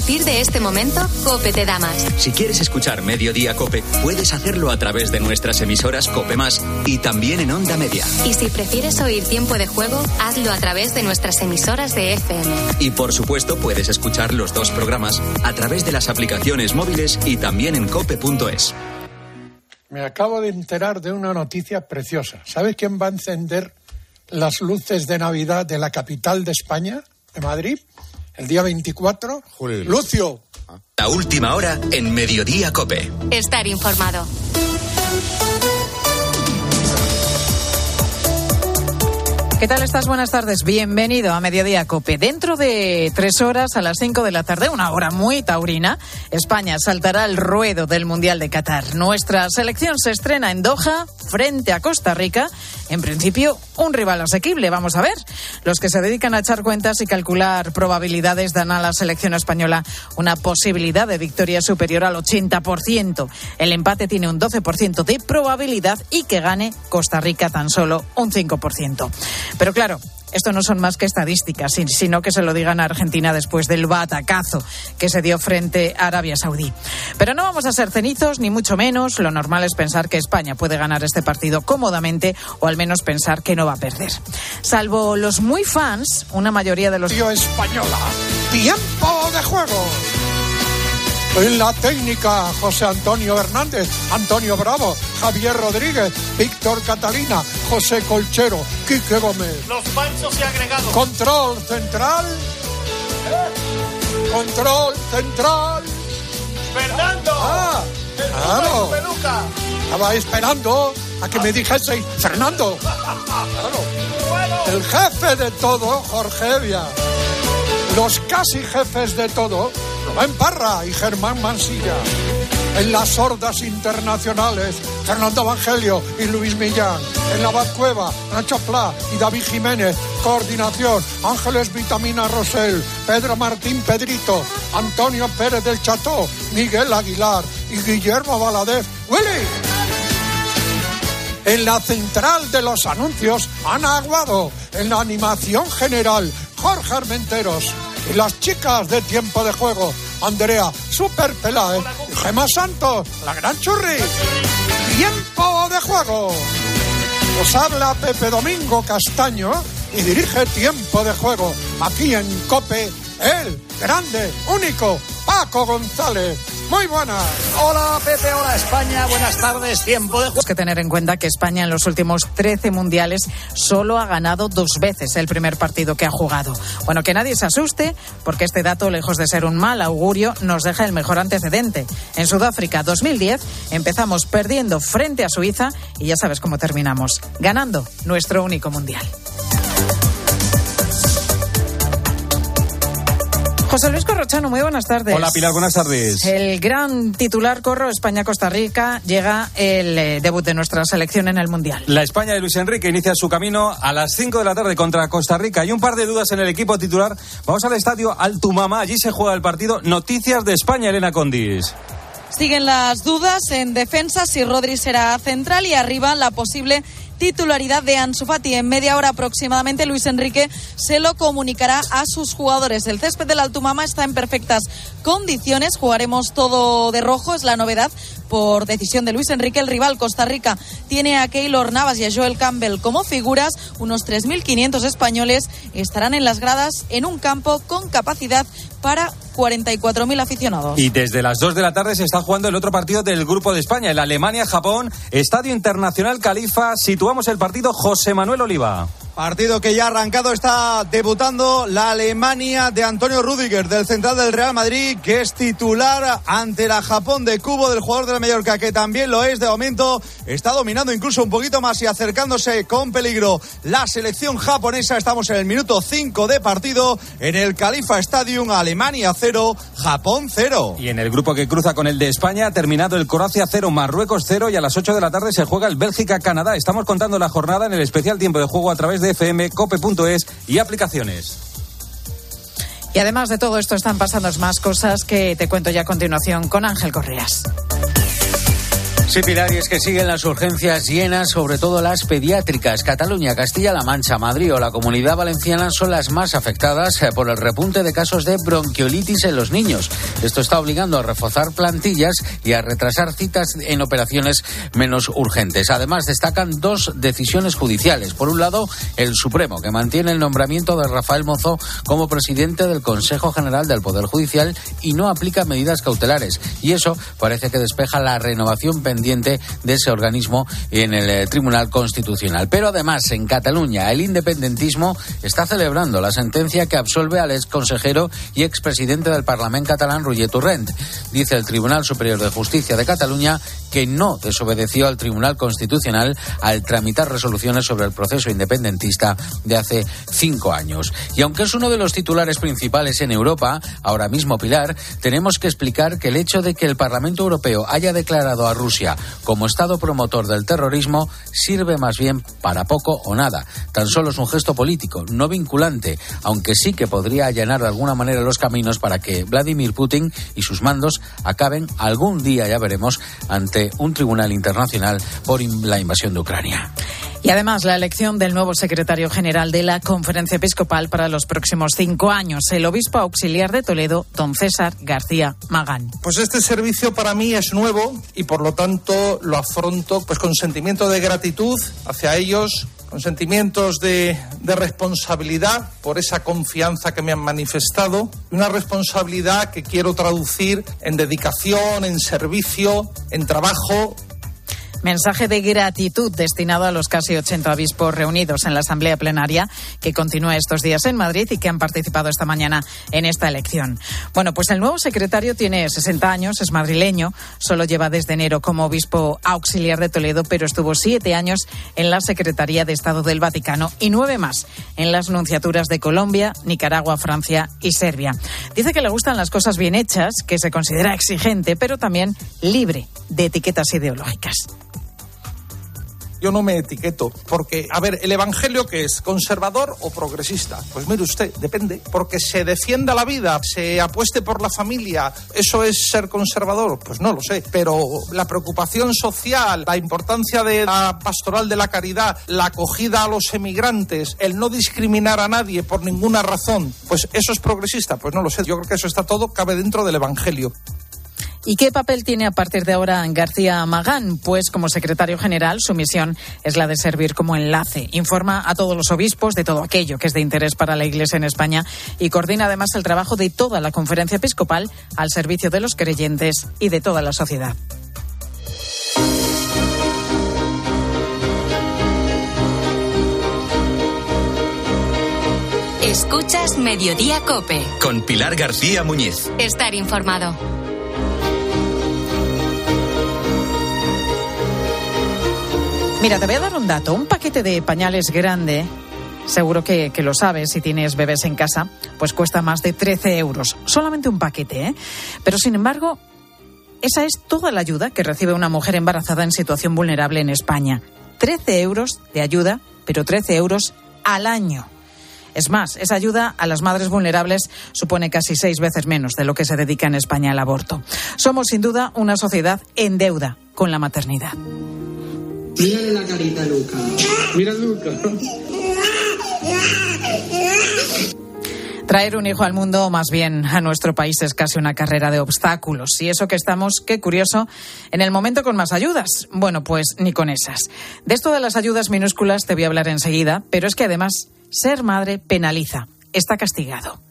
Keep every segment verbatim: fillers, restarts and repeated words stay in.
partir de este momento, COPE te da más. Si quieres escuchar Mediodía COPE, puedes hacerlo a través de nuestras emisoras COPE Más y también en Onda Media. Y si prefieres oír Tiempo de Juego, hazlo a través de nuestras emisoras de F M. Y por supuesto, puedes escuchar los dos programas a través de las aplicaciones móviles y también en cope punto es. Me acabo de enterar de una noticia preciosa. ¿Sabes quién va a encender las luces de Navidad de la capital de España, de Madrid, el día veinticuatro? Julio. Lucio. La última hora en Mediodía COPE. Estar informado. ¿Qué tal estás? Buenas tardes. Bienvenido a Mediodía COPE. Dentro de tres horas, a las cinco de la tarde, una hora muy taurina, España saltará al ruedo del Mundial de Qatar. Nuestra selección se estrena en Doha frente a Costa Rica. En principio, un rival asequible. Vamos a ver. Los que se dedican a echar cuentas y calcular probabilidades dan a la selección española una posibilidad de victoria superior al ochenta por ciento. El empate tiene un doce por ciento de probabilidad y que gane Costa Rica tan solo un cinco por ciento. Pero claro, esto no son más que estadísticas, sino que se lo digan a Argentina después del batacazo que se dio frente a Arabia Saudí. Pero no vamos a ser cenizos, ni mucho menos. Lo normal es pensar que España puede ganar este partido cómodamente, o al menos pensar que no va a perder. Salvo los muy fans, una mayoría de los... Española, tiempo de juego. En la técnica, José Antonio Hernández, Antonio Bravo, Javier Rodríguez, Víctor Catalina, José Colchero, Quique Gómez. Los panchos y agregados. Control central. Control central. Fernando. Ah, claro. Peluca. Estaba esperando a que me dijeseis Fernando. Claro. El jefe de todo, Jorge Evia. Los casi jefes de todo, Rubén Parra y Germán Mansilla. En las sordas internacionales, Fernando Evangelio y Luis Millán. En la Batcueva, Nacho Pla y David Jiménez. Coordinación, Ángeles Vitamina Rosell, Pedro Martín Pedrito, Antonio Pérez del Cható, Miguel Aguilar y Guillermo Valadez. ¡Willy! En la central de los anuncios, Ana Aguado. En la animación general, Jorge Armenteros. Y las chicas de Tiempo de Juego, Andrea Super Peláez y Gemma Santos, la gran churri. Tiempo de Juego. Os habla Pepe Domingo Castaño y dirige Tiempo de Juego. Aquí en COPE, el grande, único, Paco González. Muy buenas. Hola Pepe, hola España, buenas tardes, Tiempo de Juego. Tenemos que tener en cuenta que España en los últimos trece mundiales solo ha ganado dos veces el primer partido que ha jugado. Bueno, que nadie se asuste, porque este dato, lejos de ser un mal augurio, nos deja el mejor antecedente. En Sudáfrica dos mil diez empezamos perdiendo frente a Suiza y ya sabes cómo terminamos, ganando nuestro único mundial. José Luis Corrochano, muy buenas tardes. Hola Pilar, buenas tardes. El gran titular, Corro, España-Costa Rica, llega el eh, debut de nuestra selección en el Mundial. La España de Luis Enrique inicia su camino a las cinco de la tarde contra Costa Rica. Hay un par de dudas en el equipo titular. Vamos al estadio Altumama, allí se juega el partido. Noticias de España, Elena Condis. Siguen las dudas en defensa, si Rodri será central, y arriba la posible titularidad de Ansu Fati. En media hora aproximadamente Luis Enrique se lo comunicará a sus jugadores. El césped del Altumama está en perfectas condiciones, jugaremos todo de rojo, es la novedad por decisión de Luis Enrique. El rival, Costa Rica, tiene a Keylor Navas y a Joel Campbell como figuras. Unos tres mil quinientos españoles estarán en las gradas en un campo con capacidad para cuarenta y cuatro mil aficionados. Y desde las dos de la tarde se está jugando el otro partido del Grupo de España, el Alemania-Japón, Estadio Internacional Califa. Situamos el partido, José Manuel Oliva. Partido que ya ha arrancado, está debutando la Alemania de Antonio Rüdiger, del central del Real Madrid, que es titular ante la Japón de Kubo, del jugador de la Mallorca, que también lo es. De momento está dominando incluso un poquito más y acercándose con peligro la selección japonesa. Estamos en el minuto cinco de partido en el Khalifa Stadium. Alemania cero, Japón cero. Y en el grupo que cruza con el de España ha terminado el Croacia cero, Marruecos cero, y a las ocho de la tarde se juega el Bélgica-Canadá. Estamos contando la jornada en el especial Tiempo de Juego a través de F M, cope punto es y aplicaciones. Y además de todo esto están pasando más cosas que te cuento ya a continuación con Ángel Correas. Sí, Pilar, y es que siguen las urgencias llenas, sobre todo las pediátricas. Cataluña, Castilla-La Mancha, Madrid o la Comunidad Valenciana son las más afectadas por el repunte de casos de bronquiolitis en los niños. Esto está obligando a reforzar plantillas y a retrasar citas en operaciones menos urgentes. Además, destacan dos decisiones judiciales. Por un lado, el Supremo, que mantiene el nombramiento de Rafael Mozo como presidente del Consejo General del Poder Judicial y no aplica medidas cautelares. Y eso parece que despeja la renovación pendiente de ese organismo en el eh, Tribunal Constitucional. Pero además, en Cataluña, el independentismo está celebrando la sentencia que absolve al exconsejero y expresidente del Parlament catalán, Roger Torrent. Dice el Tribunal Superior de Justicia de Cataluña que no desobedeció al Tribunal Constitucional al tramitar resoluciones sobre el proceso independentista de hace cinco años. Y aunque es uno de los titulares principales en Europa, ahora mismo, Pilar, tenemos que explicar que el hecho de que el Parlamento Europeo haya declarado a Rusia como Estado promotor del terrorismo sirve más bien para poco o nada. Tan solo es un gesto político, no vinculante, aunque sí que podría allanar de alguna manera los caminos para que Vladimir Putin y sus mandos acaben algún día, ya veremos, ante un tribunal internacional por la invasión de Ucrania. Y además, la elección del nuevo secretario general de la Conferencia Episcopal para los próximos cinco años, el obispo auxiliar de Toledo, don César García Magán. Pues este servicio para mí es nuevo y por lo tanto lo afronto pues con sentimiento de gratitud hacia ellos, con sentimientos de, de responsabilidad por esa confianza que me han manifestado, una responsabilidad que quiero traducir en dedicación, en servicio, en trabajo. Mensaje de gratitud destinado a los casi ochenta obispos reunidos en la Asamblea Plenaria que continúa estos días en Madrid y que han participado esta mañana en esta elección. Bueno, pues el nuevo secretario tiene sesenta años, es madrileño, solo lleva desde enero como obispo auxiliar de Toledo, pero estuvo siete años en la Secretaría de Estado del Vaticano y nueve más en las nunciaturas de Colombia, Nicaragua, Francia y Serbia. Dice que le gustan las cosas bien hechas, que se considera exigente, pero también libre de etiquetas ideológicas. Yo no me etiqueto, porque, a ver, ¿el evangelio qué es? ¿Conservador o progresista? Pues mire usted, depende. Porque se defienda la vida, se apueste por la familia, ¿eso es ser conservador? Pues no lo sé. Pero la preocupación social, la importancia de la pastoral de la caridad, la acogida a los emigrantes, el no discriminar a nadie por ninguna razón, pues ¿eso es progresista? Pues no lo sé. Yo creo que eso está todo, cabe dentro del evangelio. ¿Y qué papel tiene a partir de ahora García Magán? Pues como secretario general su misión es la de servir como enlace. Informa a todos los obispos de todo aquello que es de interés para la Iglesia en España y coordina además el trabajo de toda la Conferencia Episcopal al servicio de los creyentes y de toda la sociedad. Escuchas Mediodía COPE. Con Pilar García Muñiz. Estar informado. Mira, te voy a dar un dato. Un paquete de pañales grande, seguro que, que lo sabes si tienes bebés en casa, pues cuesta más de trece euros. Solamente un paquete, ¿eh? Pero sin embargo, esa es toda la ayuda que recibe una mujer embarazada en situación vulnerable en España. trece euros de ayuda, pero trece euros al año. Es más, esa ayuda a las madres vulnerables supone casi seis veces menos de lo que se dedica en España al aborto. Somos, sin duda, una sociedad en deuda con la maternidad. Mírale la carita a Luca. Mira a Luca. Traer un hijo al mundo, más bien a nuestro país, es casi una carrera de obstáculos. Y eso que estamos, qué curioso, en el momento con más ayudas. Bueno, pues ni con esas. De esto de las ayudas minúsculas te voy a hablar enseguida, pero es que además ser madre penaliza, está castigado.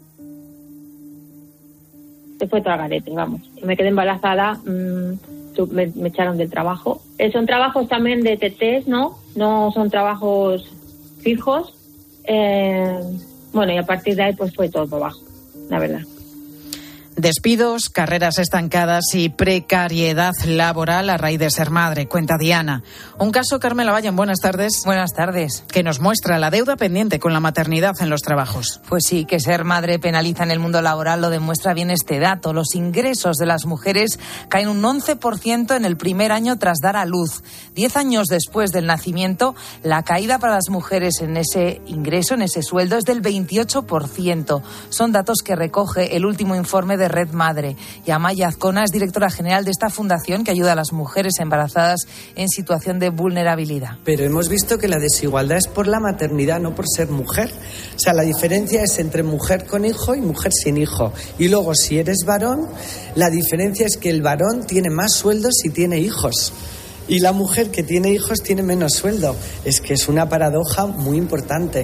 Se fue todo al garete, vamos. Me quedé embarazada, mmm, me, me echaron del trabajo. Eh, son trabajos también de T Ts, ¿no? No son trabajos fijos. Eh, bueno, y a partir de ahí pues fue todo por abajo, la verdad. Despidos, carreras estancadas y precariedad laboral a raíz de ser madre, cuenta Diana. Un caso, Carmela Valle, buenas tardes. Buenas tardes. Que nos muestra la deuda pendiente con la maternidad en los trabajos. Pues sí, que ser madre penaliza en el mundo laboral lo demuestra bien este dato. Los ingresos de las mujeres caen un once por ciento en el primer año tras dar a luz. Diez años después del nacimiento, la caída para las mujeres en ese ingreso, en ese sueldo, es del veintiocho por ciento. Son datos que recoge el último informe de Red Madre. Y Amaya Azcona es directora general de esta fundación que ayuda a las mujeres embarazadas en situación de vulnerabilidad. Pero hemos visto que la desigualdad es por la maternidad, no por ser mujer. O sea, la diferencia es entre mujer con hijo y mujer sin hijo. Y luego, si eres varón, la diferencia es que el varón tiene más sueldo si tiene hijos. Y la mujer que tiene hijos tiene menos sueldo. Es que es una paradoja muy importante.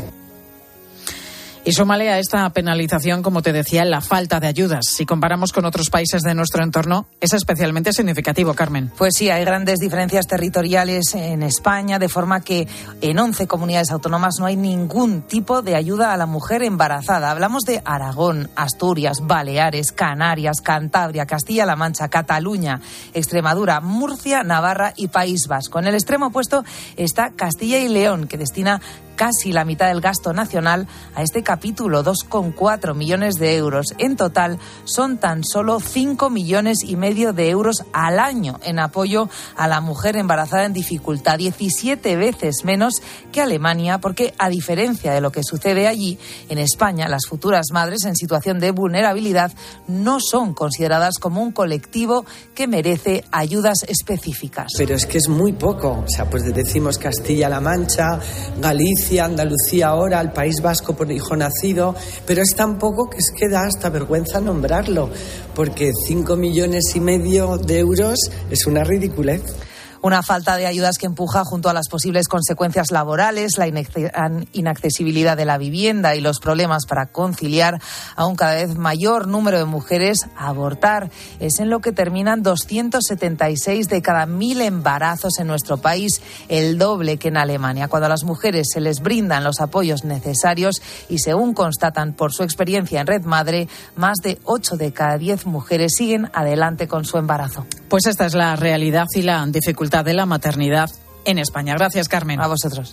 Y súmale a esta penalización, como te decía, la falta de ayudas. Si comparamos con otros países de nuestro entorno, es especialmente significativo, Carmen. Pues sí, hay grandes diferencias territoriales en España, de forma que en once comunidades autónomas no hay ningún tipo de ayuda a la mujer embarazada. Hablamos de Aragón, Asturias, Baleares, Canarias, Cantabria, Castilla-La Mancha, Cataluña, Extremadura, Murcia, Navarra y País Vasco. En el extremo opuesto está Castilla y León, que destina casi la mitad del gasto nacional a este capítulo, dos coma cuatro millones de euros. En total son tan solo cinco millones y medio de euros al año en apoyo a la mujer embarazada en dificultad, diecisiete veces menos que Alemania, porque a diferencia de lo que sucede allí, en España las futuras madres en situación de vulnerabilidad no son consideradas como un colectivo que merece ayudas específicas. Pero es que es muy poco. O sea, pues decimos Castilla-La Mancha, Galicia, Andalucía ahora, el País Vasco por hijo nacido, pero es tan poco que es que da hasta vergüenza nombrarlo, porque cinco millones y medio de euros es una ridiculez. Una falta de ayudas que empuja, junto a las posibles consecuencias laborales, la inaccesibilidad de la vivienda y los problemas para conciliar a un cada vez mayor número de mujeres a abortar. Es en lo que terminan doscientos setenta y seis de cada mil embarazos en nuestro país, el doble que en Alemania. Cuando a las mujeres se les brindan los apoyos necesarios y, según constatan por su experiencia en Red Madre, más de ocho de cada diez mujeres siguen adelante con su embarazo. Pues esta es la realidad y la dificultad de la maternidad en España. Gracias, Carmen. A vosotros.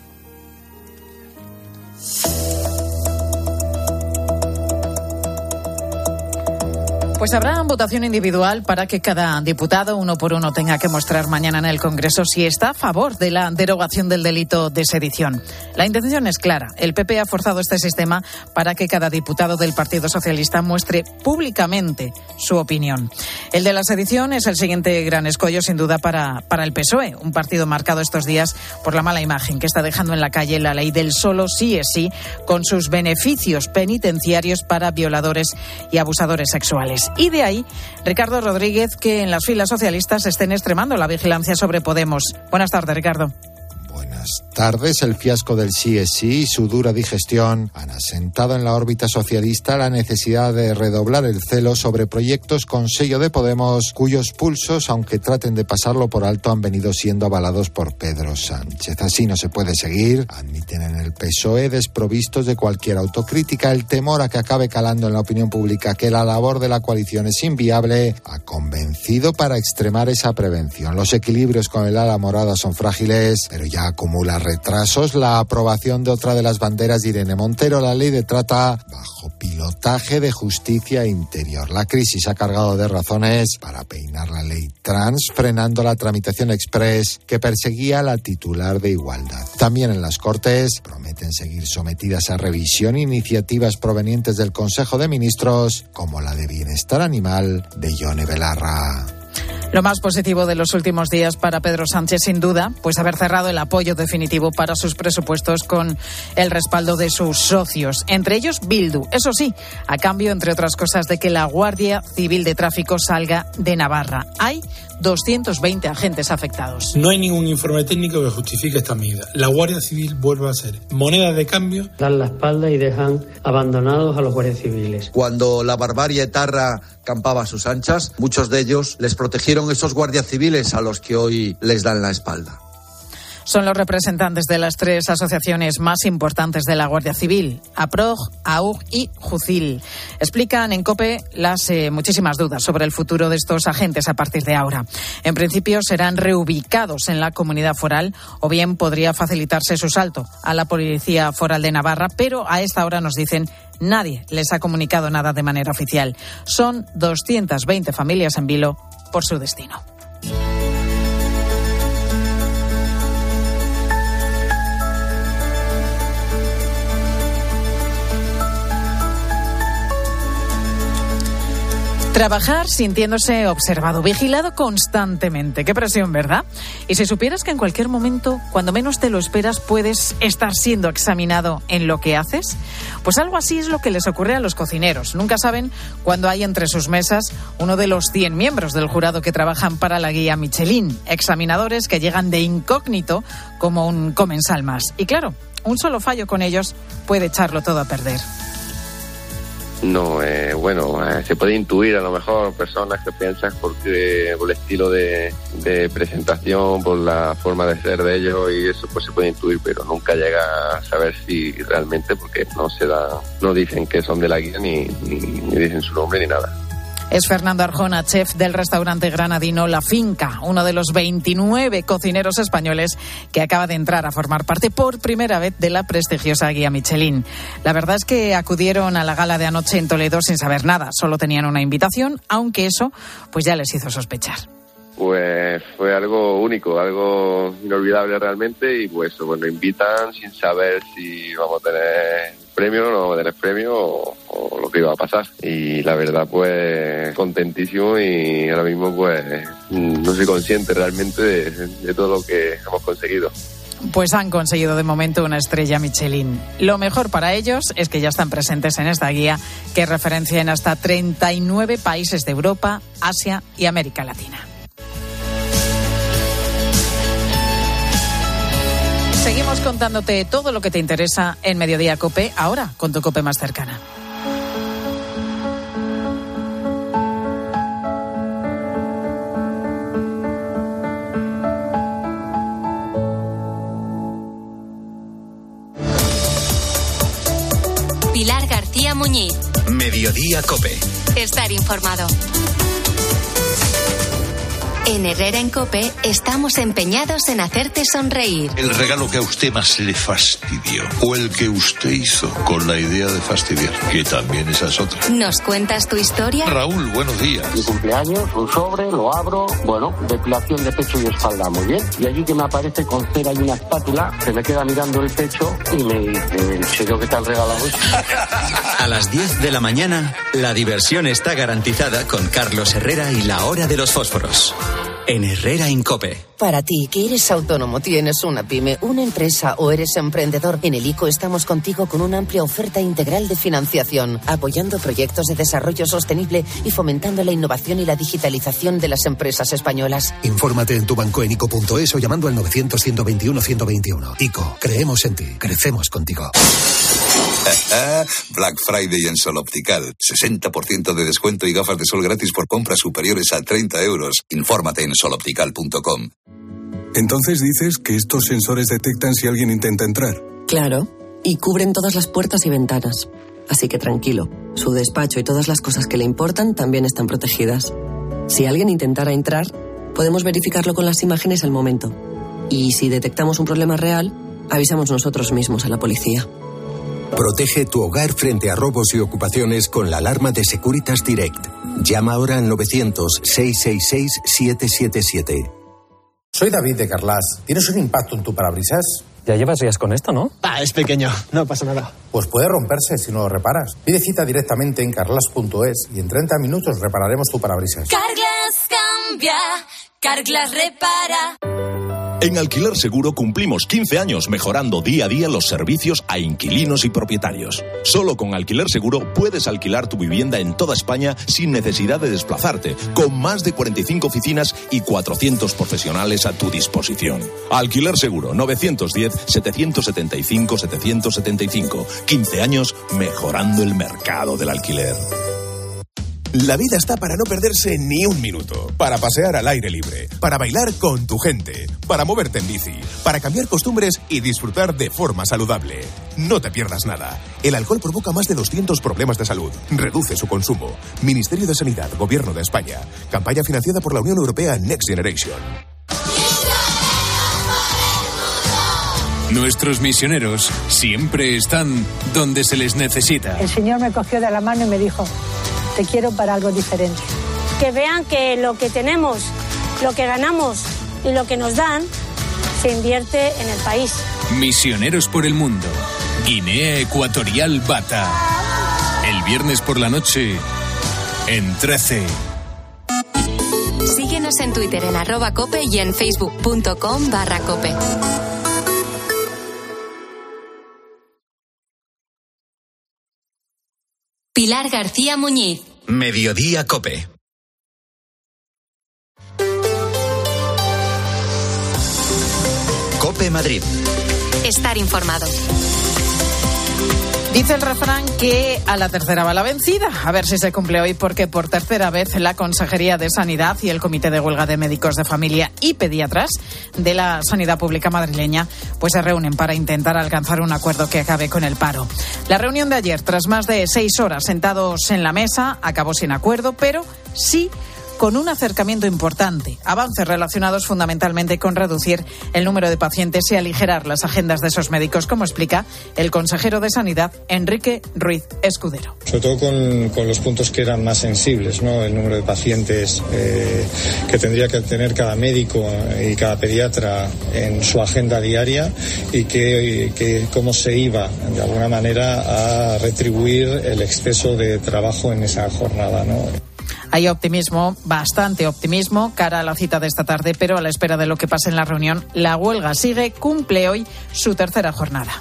Pues habrá votación individual para que cada diputado, uno por uno, tenga que mostrar mañana en el Congreso si está a favor de la derogación del delito de sedición. La intención es clara. El P P ha forzado este sistema para que cada diputado del Partido Socialista muestre públicamente su opinión. El de la sedición es el siguiente gran escollo, sin duda, para, para el P S O E, un partido marcado estos días por la mala imagen que está dejando en la calle la ley del solo sí es sí, con sus beneficios penitenciarios para violadores y abusadores sexuales. Y de ahí, Ricardo Rodríguez, que en las filas socialistas estén extremando la vigilancia sobre Podemos. Buenas tardes, Ricardo. Buenas tardes. El fiasco del sí es sí y su dura digestión han asentado en la órbita socialista la necesidad de redoblar el celo sobre proyectos con sello de Podemos, cuyos pulsos, aunque traten de pasarlo por alto, han venido siendo avalados por Pedro Sánchez. Así no se puede seguir, admiten en el P S O E, desprovistos de cualquier autocrítica. El temor a que acabe calando en la opinión pública que la labor de la coalición es inviable ha convencido para extremar esa prevención. Los equilibrios con el ala morada son frágiles, pero ya acumula retrasos la aprobación de otra de las banderas de Irene Montero, la ley de trata, bajo pilotaje de Justicia Interior. La crisis ha cargado de razones para peinar la ley trans, frenando la tramitación express que perseguía la titular de Igualdad. También en las Cortes prometen seguir sometidas a revisión iniciativas provenientes del Consejo de Ministros, como la de Bienestar Animal de Yone Belarra. Lo más positivo de los últimos días para Pedro Sánchez, sin duda, pues haber cerrado el apoyo definitivo para sus presupuestos con el respaldo de sus socios, entre ellos Bildu. Eso sí, a cambio, entre otras cosas, de que la Guardia Civil de Tráfico salga de Navarra. Hay doscientos veinte agentes afectados. No hay ningún informe técnico que justifique esta medida. La Guardia Civil vuelve a ser moneda de cambio. Dan la espalda y dejan abandonados a los guardias civiles. Cuando la barbarie etarra campaba a sus anchas, muchos de ellos les protegieron esos guardias civiles a los que hoy les dan la espalda. Son los representantes de las tres asociaciones más importantes de la Guardia Civil, APROG, AUG y JUCIL. Explican en COPE las eh, muchísimas dudas sobre el futuro de estos agentes a partir de ahora. En principio serán reubicados en la comunidad foral o bien podría facilitarse su salto a la Policía Foral de Navarra, pero a esta hora nos dicen nadie les ha comunicado nada de manera oficial. Son doscientas veinte familias en vilo por su destino. Trabajar sintiéndose observado, vigilado constantemente. Qué presión, ¿verdad? Y si supieras que en cualquier momento, cuando menos te lo esperas, puedes estar siendo examinado en lo que haces, pues algo así es lo que les ocurre a los cocineros. Nunca saben cuándo hay entre sus mesas uno de los cien miembros del jurado que trabajan para la guía Michelin. Examinadores que llegan de incógnito como un comensal más. Y claro, un solo fallo con ellos puede echarlo todo a perder. No, eh, bueno, eh, se puede intuir a lo mejor personas que piensan porque por el estilo de, de presentación, por la forma de ser de ellos y eso pues se puede intuir, pero nunca llega a saber si realmente, porque no se da, no dicen que son de la guía ni, ni, ni dicen su nombre ni nada. Es Fernando Arjona, chef del restaurante granadino La Finca, uno de los veintinueve cocineros españoles que acaba de entrar a formar parte por primera vez de la prestigiosa guía Michelin. La verdad es que acudieron a la gala de anoche en Toledo sin saber nada, solo tenían una invitación, aunque eso pues ya les hizo sospechar. Pues fue algo único, algo inolvidable realmente y pues bueno, invitan sin saber si vamos a tener premio o no vamos a tener premio o, o lo que iba a pasar. Y la verdad pues contentísimo y ahora mismo pues no soy consciente realmente de, de todo lo que hemos conseguido. Pues han conseguido de momento una estrella Michelin. Lo mejor para ellos es que ya están presentes en esta guía que referencia en hasta treinta y nueve países de Europa, Asia y América Latina. Seguimos contándote todo lo que te interesa en Mediodía COPE, ahora con tu COPE más cercana. Pilar García Muñiz. Mediodía COPE. Estar informado. En Herrera en COPE estamos empeñados en hacerte sonreír. El regalo que a usted más le fastidió o el que usted hizo con la idea de fastidiar, que también esa es otra. ¿Nos cuentas tu historia? Raúl, buenos días. Mi cumpleaños, un sobre, lo abro, bueno, depilación de pecho y espalda, muy bien. Y allí que me aparece con cera y una espátula, se me queda mirando el pecho y me dice, ¿sé yo qué te han regalado eso? A las diez de la mañana, la diversión está garantizada con Carlos Herrera y la hora de los fósforos. En Herrera en COPE. Para ti, que eres autónomo, tienes una pyme, una empresa o eres emprendedor, en el ICO estamos contigo con una amplia oferta integral de financiación, apoyando proyectos de desarrollo sostenible y fomentando la innovación y la digitalización de las empresas españolas. Infórmate en tu banco en ico punto es o llamando al novecientos, ciento veintiuno, ciento veintiuno. ICO, creemos en ti, crecemos contigo. Black Friday en Sol Optical. sesenta por ciento de descuento y gafas de sol gratis por compras superiores a treinta euros. Infórmate en sol optical punto com. Entonces dices que estos sensores detectan si alguien intenta entrar. Claro, y cubren todas las puertas y ventanas. Así que tranquilo, su despacho y todas las cosas que le importan también están protegidas. Si alguien intentara entrar, podemos verificarlo con las imágenes al momento. Y si detectamos un problema real, avisamos nosotros mismos a la policía. Protege tu hogar frente a robos y ocupaciones con la alarma de Securitas Direct. Llama ahora al novecientos, seiscientos sesenta y seis, setecientos setenta y siete. Soy David de Carlas. ¿Tienes un impacto en tu parabrisas? Ya llevas días con esto, ¿no? Ah, es pequeño, no pasa nada. Pues puede romperse si no lo reparas. Pide cita directamente en carlas punto es y en treinta minutos repararemos tu parabrisas. Carglass cambia, Carglass repara. En Alquiler Seguro cumplimos quince años mejorando día a día los servicios a inquilinos y propietarios. Solo con Alquiler Seguro puedes alquilar tu vivienda en toda España sin necesidad de desplazarte, con más de cuarenta y cinco oficinas y cuatrocientos profesionales a tu disposición. Alquiler Seguro, novecientos diez, setecientos setenta y cinco, setecientos setenta y cinco. quince años mejorando el mercado del alquiler. La vida está para no perderse ni un minuto, para pasear al aire libre, para bailar con tu gente, para moverte en bici, para cambiar costumbres y disfrutar de forma saludable. No te pierdas nada. El alcohol provoca más de doscientos problemas de salud. Reduce su consumo. Ministerio de Sanidad, Gobierno de España. Campaña financiada por la Unión Europea Next Generation. Nuestros misioneros siempre están donde se les necesita. El Señor me cogió de la mano y me dijo: te quiero para algo diferente. Que vean que lo que tenemos, lo que ganamos y lo que nos dan se invierte en el país. Misioneros por el mundo. Guinea Ecuatorial Bata. El viernes por la noche en trece. Síguenos en Twitter en arroba cope y en facebook.com barra cope. Pilar García Muñiz. Mediodía Cope. Cope Madrid. Estar informado. Dice el refrán que a la tercera va la vencida. A ver si se cumple hoy, porque por tercera vez la Consejería de Sanidad y el Comité de Huelga de Médicos de Familia y Pediatras de la Sanidad Pública madrileña pues se reúnen para intentar alcanzar un acuerdo que acabe con el paro. La reunión de ayer, tras más de seis horas sentados en la mesa, acabó sin acuerdo, pero sí con un acercamiento importante. Avances relacionados fundamentalmente con reducir el número de pacientes y aligerar las agendas de esos médicos, como explica el consejero de Sanidad, Enrique Ruiz Escudero. Sobre todo con, con los puntos que eran más sensibles, ¿no? El número de pacientes eh, que tendría que tener cada médico y cada pediatra en su agenda diaria y que, que cómo se iba, de alguna manera, a retribuir el exceso de trabajo en esa jornada, ¿no? Hay optimismo, bastante optimismo, cara a la cita de esta tarde, pero a la espera de lo que pase en la reunión, la huelga sigue, cumple hoy su tercera jornada.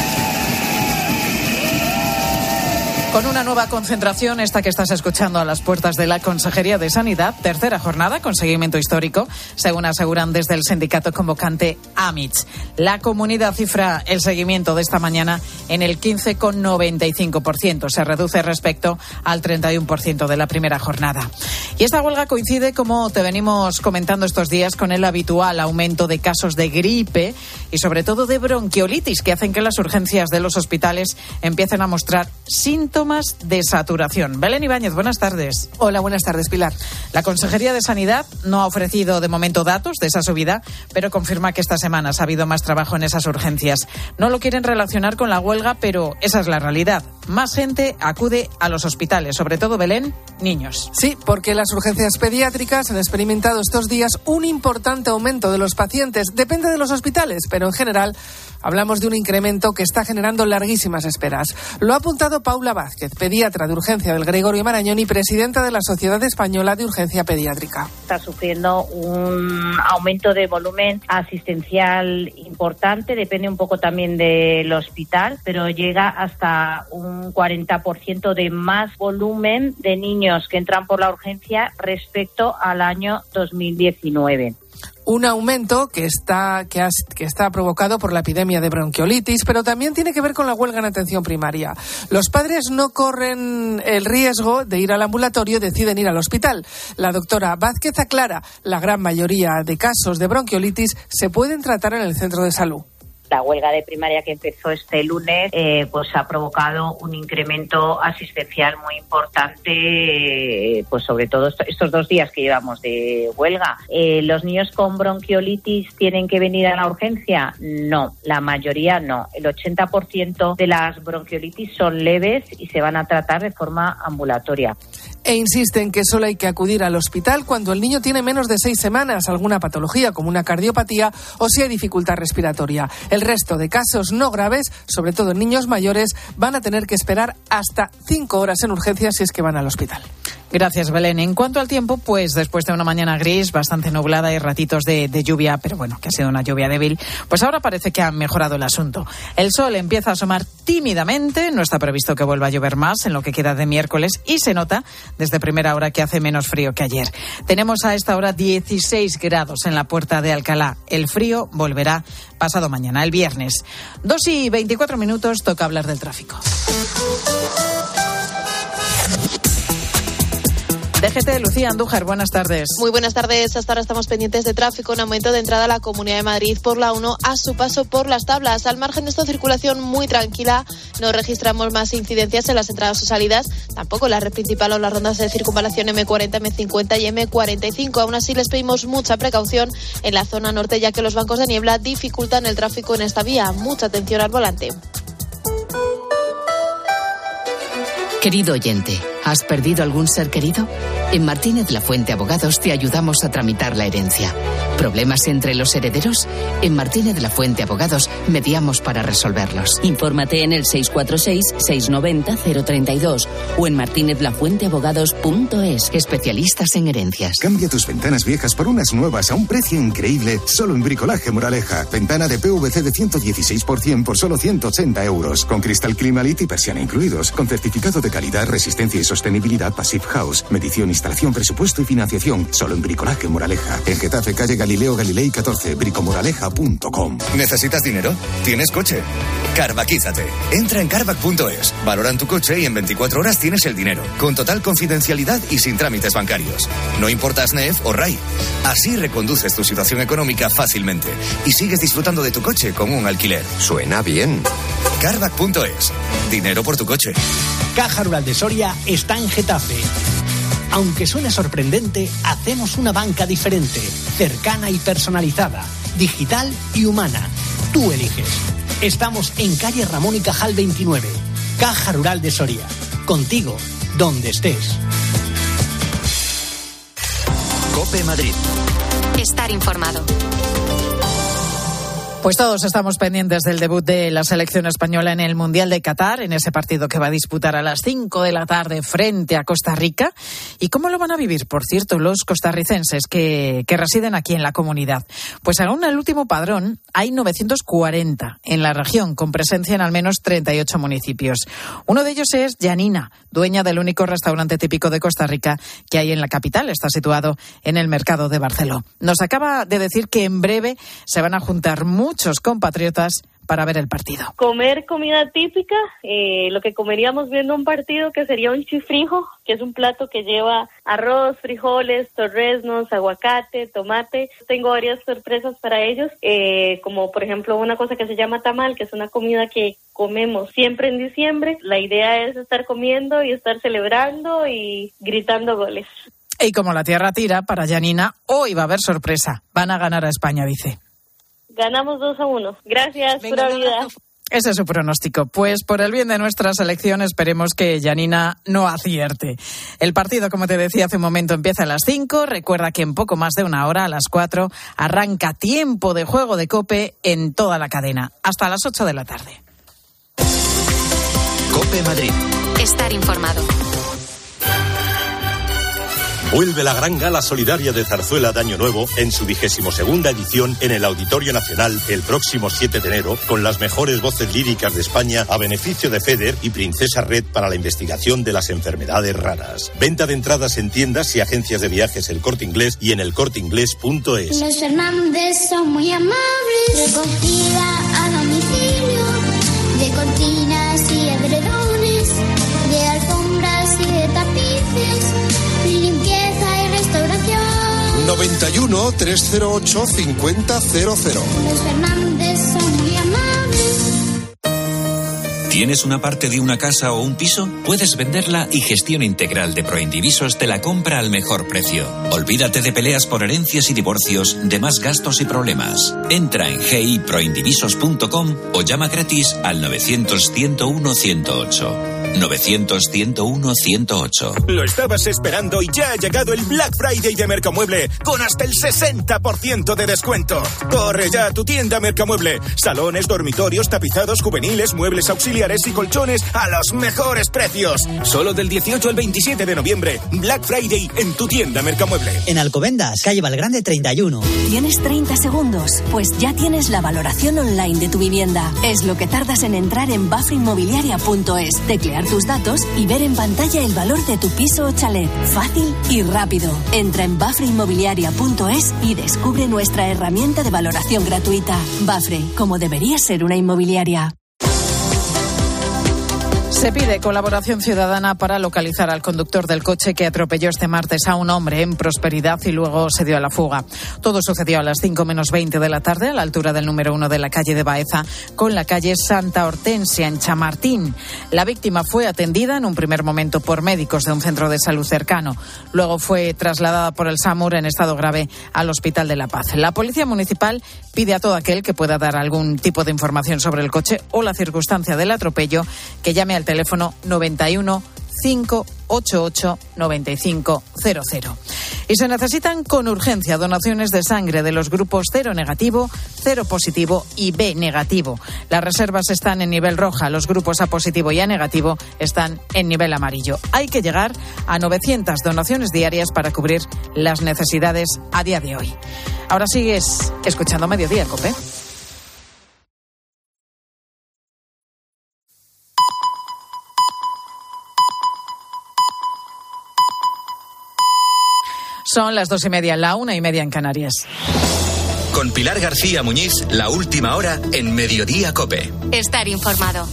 Con una nueva concentración, esta que estás escuchando a las puertas de la Consejería de Sanidad, tercera jornada con seguimiento histórico, según aseguran desde el sindicato convocante AMITS. La comunidad cifra el seguimiento de esta mañana en el quince coma noventa y cinco por ciento. Se reduce respecto al treinta y uno por ciento de la primera jornada. Y esta huelga coincide, como te venimos comentando estos días, con el habitual aumento de casos de gripe y sobre todo de bronquiolitis, que hacen que las urgencias de los hospitales empiecen a mostrar síntomas de saturación. Belén Ibáñez, buenas tardes. Hola, buenas tardes, Pilar. La Consejería de Sanidad no ha ofrecido de momento datos de esa subida, pero confirma que estas semanas ha habido más trabajo en esas urgencias. No lo quieren relacionar con la huelga, pero esa es la realidad. Más gente acude a los hospitales, sobre todo, Belén, niños. Sí, porque las urgencias pediátricas han experimentado estos días un importante aumento de los pacientes. Depende de los hospitales, pero en general hablamos de un incremento que está generando larguísimas esperas. Lo ha apuntado Paula Vázquez, pediatra de urgencia del Gregorio Marañón y presidenta de la Sociedad Española de Urgencia Pediátrica. Está sufriendo un aumento de volumen asistencial importante, depende un poco también del hospital, pero llega hasta un cuarenta por ciento de más volumen de niños que entran por la urgencia respecto al año dos mil diecinueve. Un aumento que está, que, has, que está provocado por la epidemia de bronquiolitis, pero también tiene que ver con la huelga en atención primaria. Los padres no corren el riesgo de ir al ambulatorio, deciden ir al hospital. La doctora Vázquez aclara, la gran mayoría de casos de bronquiolitis se pueden tratar en el centro de salud. La huelga de primaria que empezó este lunes eh, pues ha provocado un incremento asistencial muy importante, eh, pues sobre todo est- estos dos días que llevamos de huelga. Eh, ¿Los niños con bronquiolitis tienen que venir a la urgencia? No, la mayoría no. El ochenta por ciento de las bronquiolitis son leves y se van a tratar de forma ambulatoria. E insisten que solo hay que acudir al hospital cuando el niño tiene menos de seis semanas, alguna patología como una cardiopatía o si hay dificultad respiratoria. El resto de casos no graves, sobre todo en niños mayores, van a tener que esperar hasta cinco horas en urgencias si es que van al hospital. Gracias, Belén. En cuanto al tiempo, pues después de una mañana gris, bastante nublada y ratitos de, de lluvia, pero bueno, que ha sido una lluvia débil, pues ahora parece que ha mejorado el asunto. El sol empieza a asomar tímidamente, no está previsto que vuelva a llover más en lo que queda de miércoles y se nota desde primera hora que hace menos frío que ayer. Tenemos a esta hora dieciséis grados en la Puerta de Alcalá. El frío volverá pasado mañana, el viernes. Dos y veinticuatro minutos, toca hablar del tráfico. D G T, Lucía Andújar, buenas tardes. Muy buenas tardes. Hasta ahora estamos pendientes de tráfico en aumento de entrada a la Comunidad de Madrid por la uno a su paso por Las Tablas. Al margen de esta circulación muy tranquila, no registramos más incidencias en las entradas o salidas, tampoco en la red principal o las rondas de circunvalación eme cuarenta, eme cincuenta y eme cuarenta y cinco. Aún así les pedimos mucha precaución en la zona norte, ya que los bancos de niebla dificultan el tráfico en esta vía. Mucha atención al volante. Querido oyente, ¿Has perdido algún ser querido? En Martínez La Fuente Abogados te ayudamos a tramitar la herencia. ¿Problemas entre los herederos? En Martínez La Fuente Abogados mediamos para resolverlos. Infórmate en el seis cuatro seis, seis nueve cero, cero tres dos o en martinez la fuente abogados punto es. Especialistas en herencias. Cambia tus ventanas viejas por unas nuevas a un precio increíble solo en Bricolaje Moraleja. Ventana de P V C de ciento dieciséis por ciento por solo ciento ochenta euros. Con cristal Climalit y persiana incluidos. Con certificado de calidad, resistencia y sostenibilidad Passive House. Medición, instalación, presupuesto y financiación. Solo en Bricolaje Moraleja. En Getafe, calle Galileo Galilei catorce. bricomoraleja punto com. ¿Necesitas dinero? ¿Tienes coche? Carvaquízate. Entra en carvac punto es. Valoran tu coche y en veinticuatro horas tienes el dinero. Con total confidencialidad y sin trámites bancarios. No importa S N E F o R A I. Así reconduces tu situación económica fácilmente y sigues disfrutando de tu coche con un alquiler. Suena bien. carvac punto es. Dinero por tu coche. Caja Rural de Soria está en Getafe. Aunque suene sorprendente, hacemos una banca diferente, cercana y personalizada, digital y humana. Tú eliges. Estamos en calle Ramón y Cajal veintinueve. Caja Rural de Soria. Contigo, donde estés. COPE Madrid. Estar informado. Pues todos estamos pendientes del debut de la selección española en el Mundial de Qatar, en ese partido que va a disputar a las cinco de la tarde frente a Costa Rica. ¿Y cómo lo van a vivir, por cierto, los costarricenses que, que residen aquí en la comunidad? Pues según el último padrón, hay novecientos cuarenta en la región, con presencia en al menos treinta y ocho municipios. Uno de ellos es Janina, dueña del único restaurante típico de Costa Rica que hay en la capital. Está situado en el mercado de Barceló. Nos acaba de decir que en breve se van a juntar muchos muchos compatriotas para ver el partido. Comer comida típica, eh, lo que comeríamos viendo un partido, que sería un chifrijo, que es un plato que lleva arroz, frijoles, torreznos, aguacate, tomate. Tengo varias sorpresas para ellos, eh, como por ejemplo una cosa que se llama tamal, que es una comida que comemos siempre en diciembre. La idea es estar comiendo y estar celebrando y gritando goles. Y como la tierra tira, para Janina, hoy va a haber sorpresa. Van a ganar a España, dice. Ganamos dos a uno. Gracias, pura vida. Ese es su pronóstico. Pues por el bien de nuestra selección esperemos que Janina no acierte. El partido, como te decía hace un momento, empieza a las cinco. Recuerda que en poco más de una hora, a las cuatro, arranca Tiempo de Juego de COPE en toda la cadena. Hasta las ocho de la tarde. COPE Madrid. Estar informado. Vuelve la gran gala solidaria de Zarzuela de Año Nuevo en su vigésimo segunda edición en el Auditorio Nacional el próximo siete de enero, con las mejores voces líricas de España a beneficio de FEDER y Princesa Red para la investigación de las enfermedades raras. Venta de entradas en tiendas y agencias de viajes El Corte Inglés y en el corte inglés punto es. Los Fernández son muy amables, recogida a domicilio, de cortinas y edredones, de alfombras y de tapices, limpieza y restauración. noventa y uno, trescientos ocho, cincuenta cero cero. Los Fernández son muy amables. ¿Tienes una parte de una casa o un piso? Puedes venderla y gestión integral de Proindivisos te la compra al mejor precio. Olvídate de peleas por herencias y divorcios, de más gastos y problemas. Entra en g i proindivisos punto com o llama gratis al novecientos, ciento uno, ciento ocho. novecientos, ciento uno, ciento ocho. Lo estabas esperando y ya ha llegado el Black Friday de Mercamueble con hasta el sesenta por ciento de descuento. Corre ya a tu tienda Mercamueble. Salones, dormitorios, tapizados juveniles, muebles auxiliares y colchones a los mejores precios. Solo del dieciocho al veintisiete de noviembre. Black Friday en tu tienda Mercamueble. En Alcobendas, calle Valgrande treinta y uno. ¿Tienes treinta segundos? Pues ya tienes la valoración online de tu vivienda. Es lo que tardas en entrar en bafre inmobiliaria punto es, teclear tus datos y ver en pantalla el valor de tu piso o chalet. Fácil y rápido. Entra en bafre inmobiliaria punto es y descubre nuestra herramienta de valoración gratuita. Bafre, como debería ser una inmobiliaria. Se pide colaboración ciudadana para localizar al conductor del coche que atropelló este martes a un hombre en Prosperidad y luego se dio a la fuga. Todo sucedió a las cinco menos veinte de la tarde a la altura del número uno de la calle de Baeza con la calle Santa Hortensia en Chamartín. La víctima fue atendida en un primer momento por médicos de un centro de salud cercano. Luego fue trasladada por el SAMUR en estado grave al Hospital de la Paz. La Policía Municipal pide a todo aquel que pueda dar algún tipo de información sobre el coche o la circunstancia del atropello que llame al teléfono noventa y uno, cinco ocho ocho nueve cinco cero cero. Y se necesitan con urgencia donaciones de sangre de los grupos cero negativo, cero positivo y B negativo. Las reservas están en nivel roja, los grupos A positivo y A negativo están en nivel amarillo. Hay que llegar a novecientas donaciones diarias para cubrir las necesidades a día de hoy. Ahora sigues escuchando Mediodía, COPE. Son las dos y media, la una y media en Canarias. Con Pilar García Muñiz, la última hora en Mediodía COPE. Estar informado.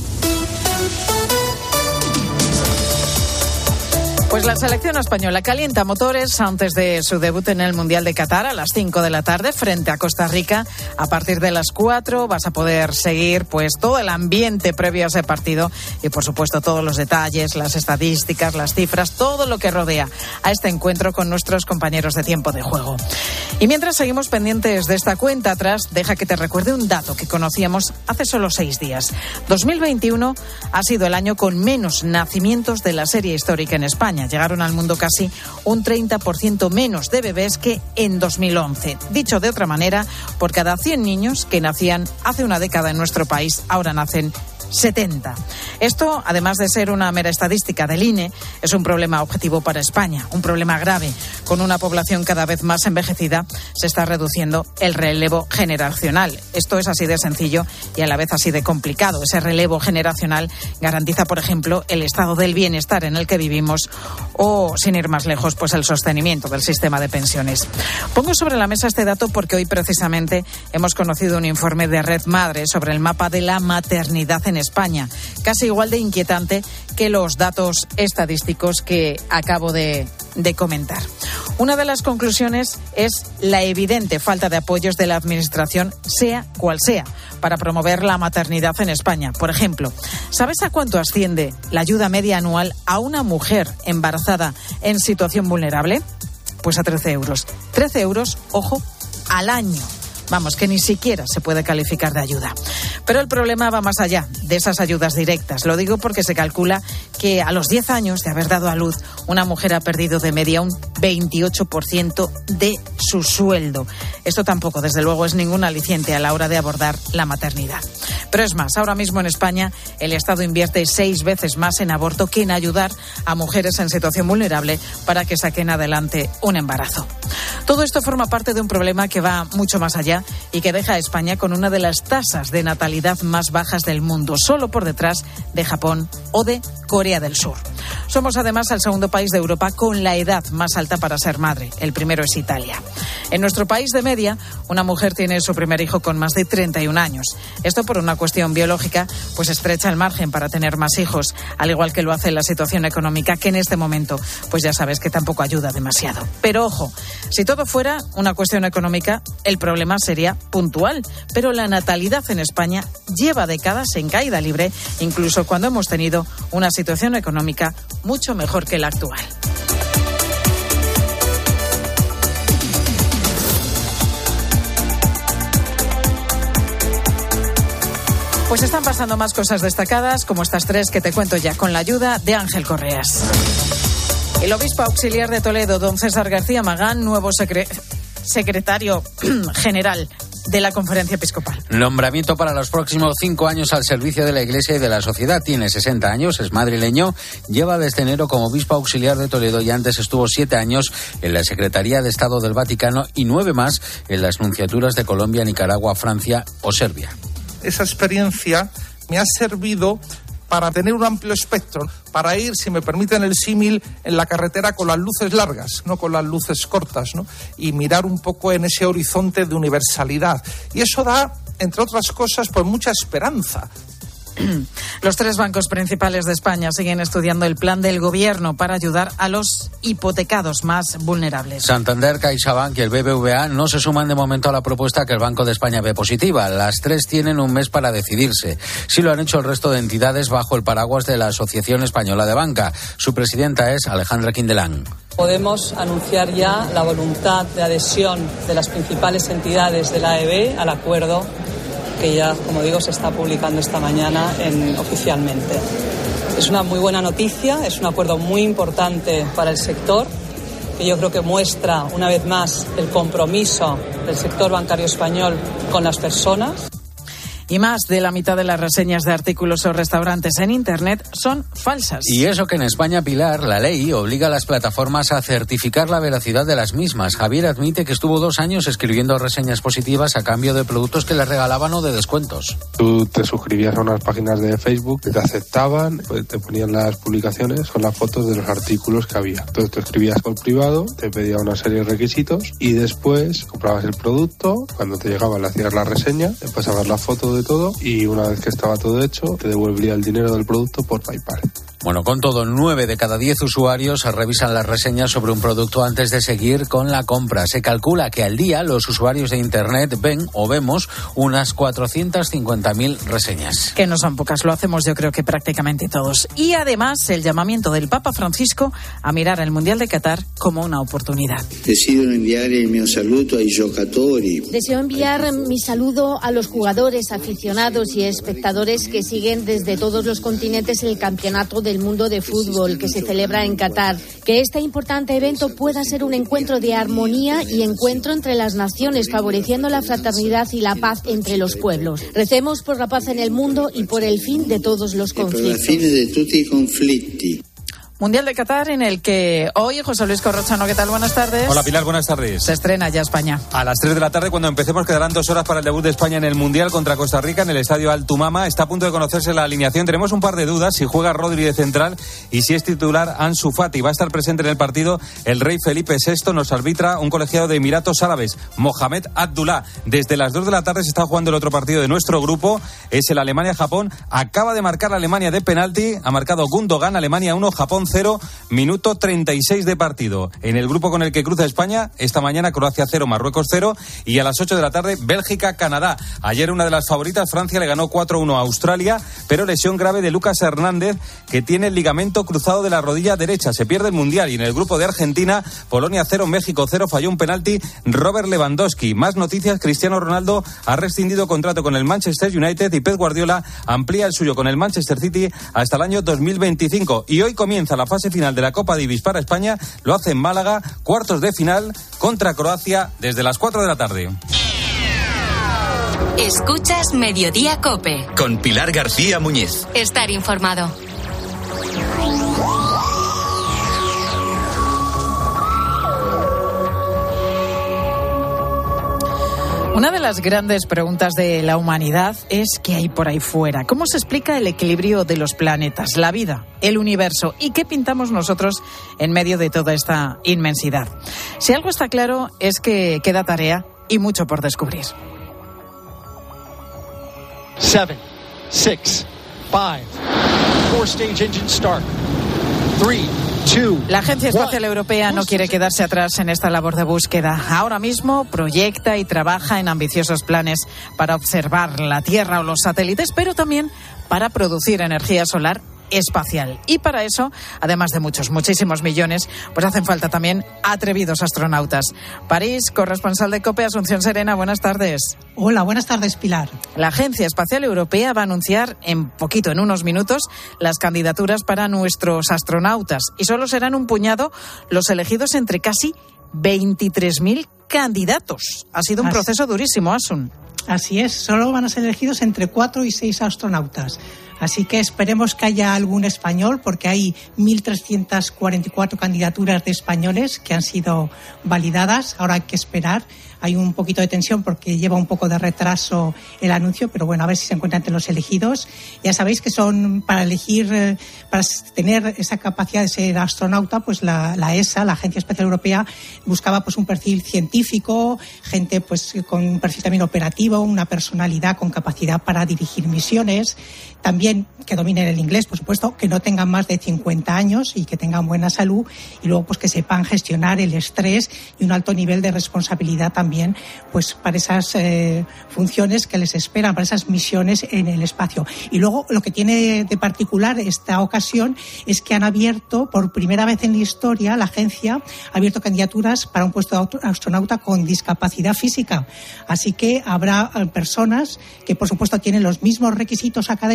Pues la selección española calienta motores antes de su debut en el Mundial de Qatar a las cinco de la tarde frente a Costa Rica. A partir de las cuatro vas a poder seguir pues todo el ambiente previo a ese partido y por supuesto todos los detalles, las estadísticas, las cifras, todo lo que rodea a este encuentro con nuestros compañeros de Tiempo de Juego. Y mientras seguimos pendientes de esta cuenta atrás, deja que te recuerde un dato que conocíamos hace solo seis días. dos mil veintiuno ha sido el año con menos nacimientos de la serie histórica en España. Llegaron al mundo casi un treinta por ciento menos de bebés que en dos mil once. Dicho de otra manera, por cada cien niños que nacían hace una década en nuestro país, ahora nacen setenta. Esto, además de ser una mera estadística del I N E, es un problema objetivo para España, un problema grave. Con una población cada vez más envejecida, se está reduciendo el relevo generacional. Esto es así de sencillo y a la vez así de complicado. Ese relevo generacional garantiza, por ejemplo, el estado del bienestar en el que vivimos o, sin ir más lejos, pues el sostenimiento del sistema de pensiones. Pongo sobre la mesa este dato porque hoy precisamente hemos conocido un informe de Red Madre sobre el mapa de la maternidad en España, casi igual de inquietante que los datos estadísticos que acabo de, de comentar. Una de las conclusiones es la evidente falta de apoyos de la Administración, sea cual sea, para promover la maternidad en España. Por ejemplo, ¿sabes a cuánto asciende la ayuda media anual a una mujer embarazada en situación vulnerable? Pues a trece euros. trece euros, ojo, al año. Vamos, que ni siquiera se puede calificar de ayuda. Pero el problema va más allá de esas ayudas directas. Lo digo porque se calcula que a los diez años de haber dado a luz, una mujer ha perdido de media un veintiocho por ciento de su sueldo. Esto tampoco, desde luego, es ningún aliciente a la hora de abordar la maternidad. Pero es más, ahora mismo en España el Estado invierte seis veces más en aborto que en ayudar a mujeres en situación vulnerable para que saquen adelante un embarazo. Todo esto forma parte de un problema que va mucho más allá y que deja a España con una de las tasas de natalidad más bajas del mundo, solo por detrás de Japón o de Corea del Sur. Somos además el segundo país de Europa con la edad más alta para ser madre. El primero es Italia. En nuestro país de media, una mujer tiene su primer hijo con más de treinta y un años. Esto por una cuestión biológica, pues estrecha el margen para tener más hijos, al igual que lo hace la situación económica, que en este momento, pues ya sabes que tampoco ayuda demasiado. Pero ojo, si todo fuera una cuestión económica, el problema sería puntual. Pero la natalidad en España lleva décadas en caída libre, incluso cuando hemos tenido una situación económica mucho mejor que la actual. Pues están pasando más cosas destacadas, como estas tres que te cuento ya, con la ayuda de Ángel Correas. El obispo auxiliar de Toledo, don César García Magán, nuevo secre- secretario general de la Conferencia Episcopal. Nombramiento para los próximos cinco años al servicio de la Iglesia y de la sociedad. Tiene sesenta años, es madrileño, lleva desde enero como obispo auxiliar de Toledo y antes estuvo siete años en la Secretaría de Estado del Vaticano y nueve más en las nunciaturas de Colombia, Nicaragua, Francia o Serbia. Esa experiencia me ha servido para tener un amplio espectro, para ir, si me permiten el símil, en la carretera con las luces largas, no con las luces cortas, ¿no? Y mirar un poco en ese horizonte de universalidad. Y eso da, entre otras cosas, pues mucha esperanza. Los tres bancos principales de España siguen estudiando el plan del gobierno para ayudar a los hipotecados más vulnerables. Santander, CaixaBank y el B B V A no se suman de momento a la propuesta que el Banco de España ve positiva. Las tres tienen un mes para decidirse. Sí lo han hecho el resto de entidades bajo el paraguas de la Asociación Española de Banca. Su presidenta es Alejandra Quindelán. Podemos anunciar ya la voluntad de adhesión de las principales entidades de la A E B al acuerdo que ya, como digo, se está publicando esta mañana en, oficialmente. Es una muy buena noticia, es un acuerdo muy importante para el sector, que yo creo que muestra una vez más el compromiso del sector bancario español con las personas. Y más de la mitad de las reseñas de artículos o restaurantes en Internet son falsas. Y eso que en España, Pilar, la ley obliga a las plataformas a certificar la veracidad de las mismas. Javier admite que estuvo dos años escribiendo reseñas positivas a cambio de productos que les regalaban o de descuentos. Tú te suscribías a unas páginas de Facebook que te aceptaban, pues te ponían las publicaciones con las fotos de los artículos que había. Entonces tú escribías por privado, te pedía una serie de requisitos y después comprabas el producto. Cuando te llegaba le hacías la reseña, le pasabas la foto de todo y una vez que estaba todo hecho te devolvería el dinero del producto por PayPal. Bueno, con todo, nueve de cada diez usuarios revisan las reseñas sobre un producto antes de seguir con la compra. Se calcula que al día los usuarios de Internet ven o vemos unas cuatrocientas cincuenta mil reseñas. Que no son pocas, lo hacemos yo creo que prácticamente todos. Y además el llamamiento del Papa Francisco a mirar el Mundial de Qatar como una oportunidad. Deseo enviar el mio saludo ai giocatori. Deseo enviar mi saludo a los jugadores, aficionados y espectadores que siguen desde todos los continentes el campeonato de del mundo de fútbol que se celebra en Qatar. Que este importante evento pueda ser un encuentro de armonía y encuentro entre las naciones, favoreciendo la fraternidad y la paz entre los pueblos. Recemos por la paz en el mundo y por el fin de todos los conflictos. Por la fine de tutti i conflitti. Mundial de Qatar en el que hoy José Luis Corrochano, ¿qué tal? Buenas tardes. Hola Pilar, buenas tardes. Se estrena ya España. A las tres de la tarde, cuando empecemos, quedarán dos horas para el debut de España en el Mundial contra Costa Rica en el Estadio Altumama. Está a punto de conocerse la alineación. Tenemos un par de dudas, si juega Rodri de central y si es titular Ansu Fati. Va a estar presente en el partido el rey Felipe sexto, nos arbitra un colegiado de Emiratos Árabes, Mohamed Abdullah. Desde las dos de la tarde se está jugando el otro partido de nuestro grupo, es el Alemania-Japón. Acaba de marcar la Alemania de penalti, ha marcado Gundogan, Alemania uno, Japón cero, minuto treinta y seis de partido. En el grupo con el que cruza España, esta mañana Croacia cero, Marruecos cero y a las ocho de la tarde Bélgica-Canadá. Ayer una de las favoritas, Francia, le ganó cuatro uno a Australia, pero lesión grave de Lucas Hernández, que tiene el ligamento cruzado de la rodilla derecha. Se pierde el Mundial. Y en el grupo de Argentina, Polonia cero, México cero, falló un penalti Robert Lewandowski. Más noticias, Cristiano Ronaldo ha rescindido contrato con el Manchester United y Pep Guardiola amplía el suyo con el Manchester City hasta el año dos mil veinticinco. Y hoy comienza la fase final de la Copa Davis para España, lo hace en Málaga, cuartos de final contra Croacia desde las cuatro de la tarde. Escuchas Mediodía COPE. Con Pilar García Muñiz. Estar informado. Una de las grandes preguntas de la humanidad es ¿qué hay por ahí fuera? ¿Cómo se explica el equilibrio de los planetas, la vida, el universo? ¿Y qué pintamos nosotros en medio de toda esta inmensidad? Si algo está claro es que queda tarea y mucho por descubrir. Seven, six, five, four stage engine start, three. La Agencia Espacial Europea no quiere quedarse atrás en esta labor de búsqueda. Ahora mismo proyecta y trabaja en ambiciosos planes para observar la Tierra o los satélites, pero también para producir energía solar espacial. Y para eso, además de muchos, muchísimos millones, pues hacen falta también atrevidos astronautas. París, corresponsal de COPE, Asunción Serena, buenas tardes. Hola, buenas tardes, Pilar. La Agencia Espacial Europea va a anunciar en poquito, en unos minutos, las candidaturas para nuestros astronautas. Y solo serán un puñado los elegidos entre casi veintitrés mil candidatos. Ha sido un Así. proceso durísimo, Asun. Así es, solo van a ser elegidos entre cuatro y seis astronautas. Así que esperemos que haya algún español, porque hay mil trescientas cuarenta y cuatro candidaturas de españoles que han sido validadas. Ahora hay que esperar. Hay un poquito de tensión porque lleva un poco de retraso el anuncio, pero bueno, a ver si se encuentran entre los elegidos. Ya sabéis que son para elegir, para tener esa capacidad de ser astronauta, pues la, la E S A, la Agencia Espacial Europea, buscaba pues un perfil científico, gente pues con un perfil también operativo, una personalidad con capacidad para dirigir misiones, también que dominen el inglés, por supuesto, que no tengan más de cincuenta años y que tengan buena salud, y luego pues que sepan gestionar el estrés y un alto nivel de responsabilidad también también pues para esas eh, funciones que les esperan, para esas misiones en el espacio. Y luego lo que tiene de particular esta ocasión es que han abierto por primera vez en la historia, la agencia ha abierto candidaturas para un puesto de astronauta con discapacidad física. Así que habrá personas que por supuesto tienen los mismos requisitos académicos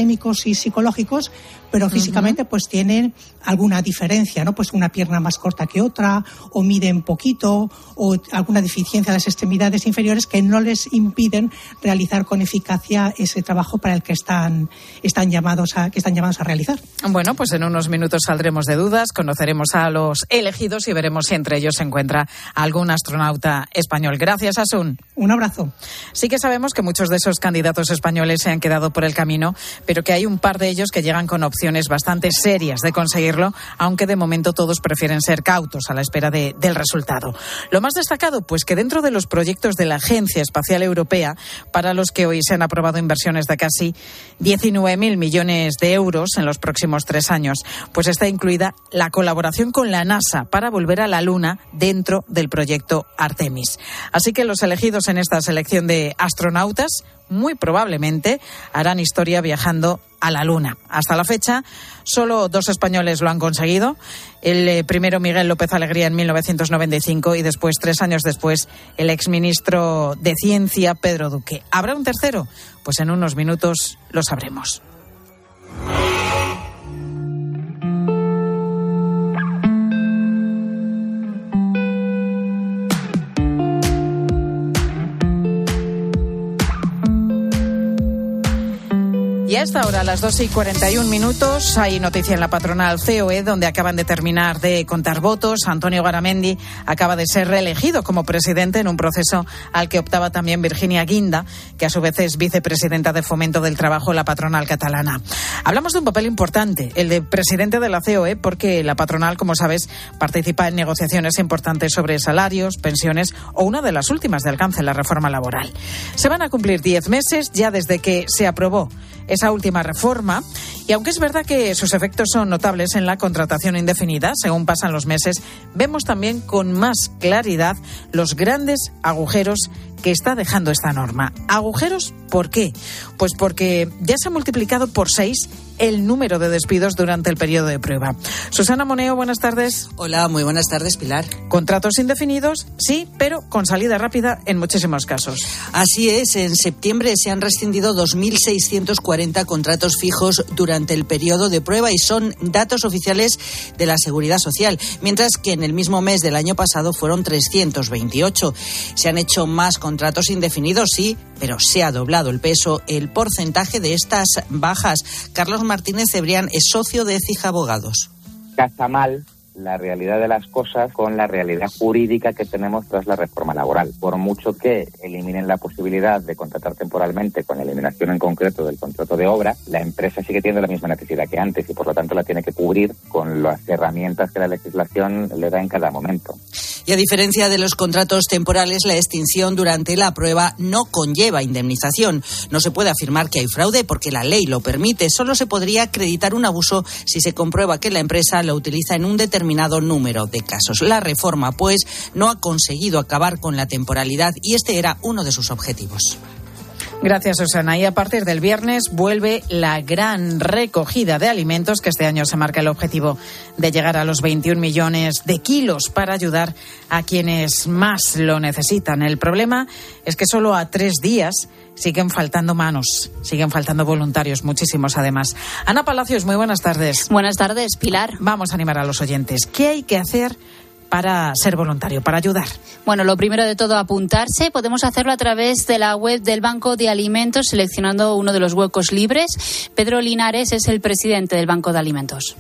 físicos y psicológicos, pero físicamente uh-huh. pues tienen alguna diferencia, ¿no? Pues una pierna más corta que otra, o miden poquito, o alguna deficiencia de las extremidades inferiores que no les impiden realizar con eficacia ese trabajo para el que están, están llamados a, que están llamados a realizar. Bueno, pues en unos minutos saldremos de dudas, conoceremos a los elegidos y veremos si entre ellos se encuentra algún astronauta español. Gracias, Asun. Un abrazo. Sí que sabemos que muchos de esos candidatos españoles se han quedado por el camino, pero que hay un par de ellos que llegan con opciones bastante serias de conseguirlo, aunque de momento todos prefieren ser cautos a la espera de, del resultado. Lo más destacado, pues que dentro de los proyectos de la Agencia Espacial Europea, para los que hoy se han aprobado inversiones de casi diecinueve mil millones de euros en los próximos tres años, pues está incluida la colaboración con la NASA para volver a la Luna dentro del proyecto Artemis. Así que los elegidos en esta selección de astronautas muy probablemente harán historia viajando a la Luna. Hasta la fecha, solo dos españoles lo han conseguido. El eh, primero, Miguel López Alegría, en mil novecientos noventa y cinco, y después, tres años después, el exministro de Ciencia, Pedro Duque. ¿Habrá un tercero? Pues en unos minutos lo sabremos. Y a esta hora, a las dos y cuarenta y un minutos, hay noticia en la patronal C O E, donde acaban de terminar de contar votos. Antonio Garamendi acaba de ser reelegido como presidente en un proceso al que optaba también Virginia Guinda, que a su vez es vicepresidenta de Fomento del Trabajo en la patronal catalana. Hablamos de un papel importante, el de presidente de la C O E, porque la patronal, como sabes, participa en negociaciones importantes sobre salarios, pensiones o una de las últimas de alcance, la reforma laboral. Se van a cumplir diez meses ya desde que se aprobó esa última reforma, y aunque es verdad que sus efectos son notables en la contratación indefinida, según pasan los meses, vemos también con más claridad los grandes agujeros que está dejando esta norma. ¿Agujeros por qué? Pues porque ya se ha multiplicado por seis el número de despidos durante el periodo de prueba. Susana Moneo, buenas tardes. Hola, muy buenas tardes, Pilar. Contratos indefinidos, sí, pero con salida rápida en muchísimos casos. Así es, en septiembre se han rescindido dos mil seiscientos cuarenta contratos fijos durante el periodo de prueba y son datos oficiales de la Seguridad Social, mientras que en el mismo mes del año pasado fueron trescientos veintiocho. Se han hecho más contratos indefinidos, sí, pero se ha doblado el peso, el porcentaje de estas bajas. Carlos Martínez Cebrián es socio de Ecija Abogados. Casa mal la realidad de las cosas con la realidad jurídica que tenemos tras la reforma laboral. Por mucho que eliminen la posibilidad de contratar temporalmente con eliminación en concreto del contrato de obra, la empresa sigue teniendo la misma necesidad que antes y por lo tanto la tiene que cubrir con las herramientas que la legislación le da en cada momento. Y a diferencia de los contratos temporales, la extinción durante la prueba no conlleva indemnización. No se puede afirmar que hay fraude porque la ley lo permite. Solo se podría acreditar un abuso si se comprueba que la empresa lo utiliza en un determinado número de casos. La reforma, pues, no ha conseguido acabar con la temporalidad y este era uno de sus objetivos. Gracias, Susana. Y a partir del viernes vuelve la gran recogida de alimentos, que este año se marca el objetivo de llegar a los veintiún millones de kilos para ayudar a quienes más lo necesitan. El problema es que solo a tres días siguen faltando manos, siguen faltando voluntarios, muchísimos además. Ana Palacios, muy buenas tardes. Buenas tardes, Pilar. Vamos a animar a los oyentes. ¿Qué hay que hacer para ser voluntario, para ayudar? Bueno, lo primero de todo, apuntarse. Podemos hacerlo a través de la web del Banco de Alimentos, seleccionando uno de los huecos libres. Pedro Linares es el presidente del Banco de Alimentos.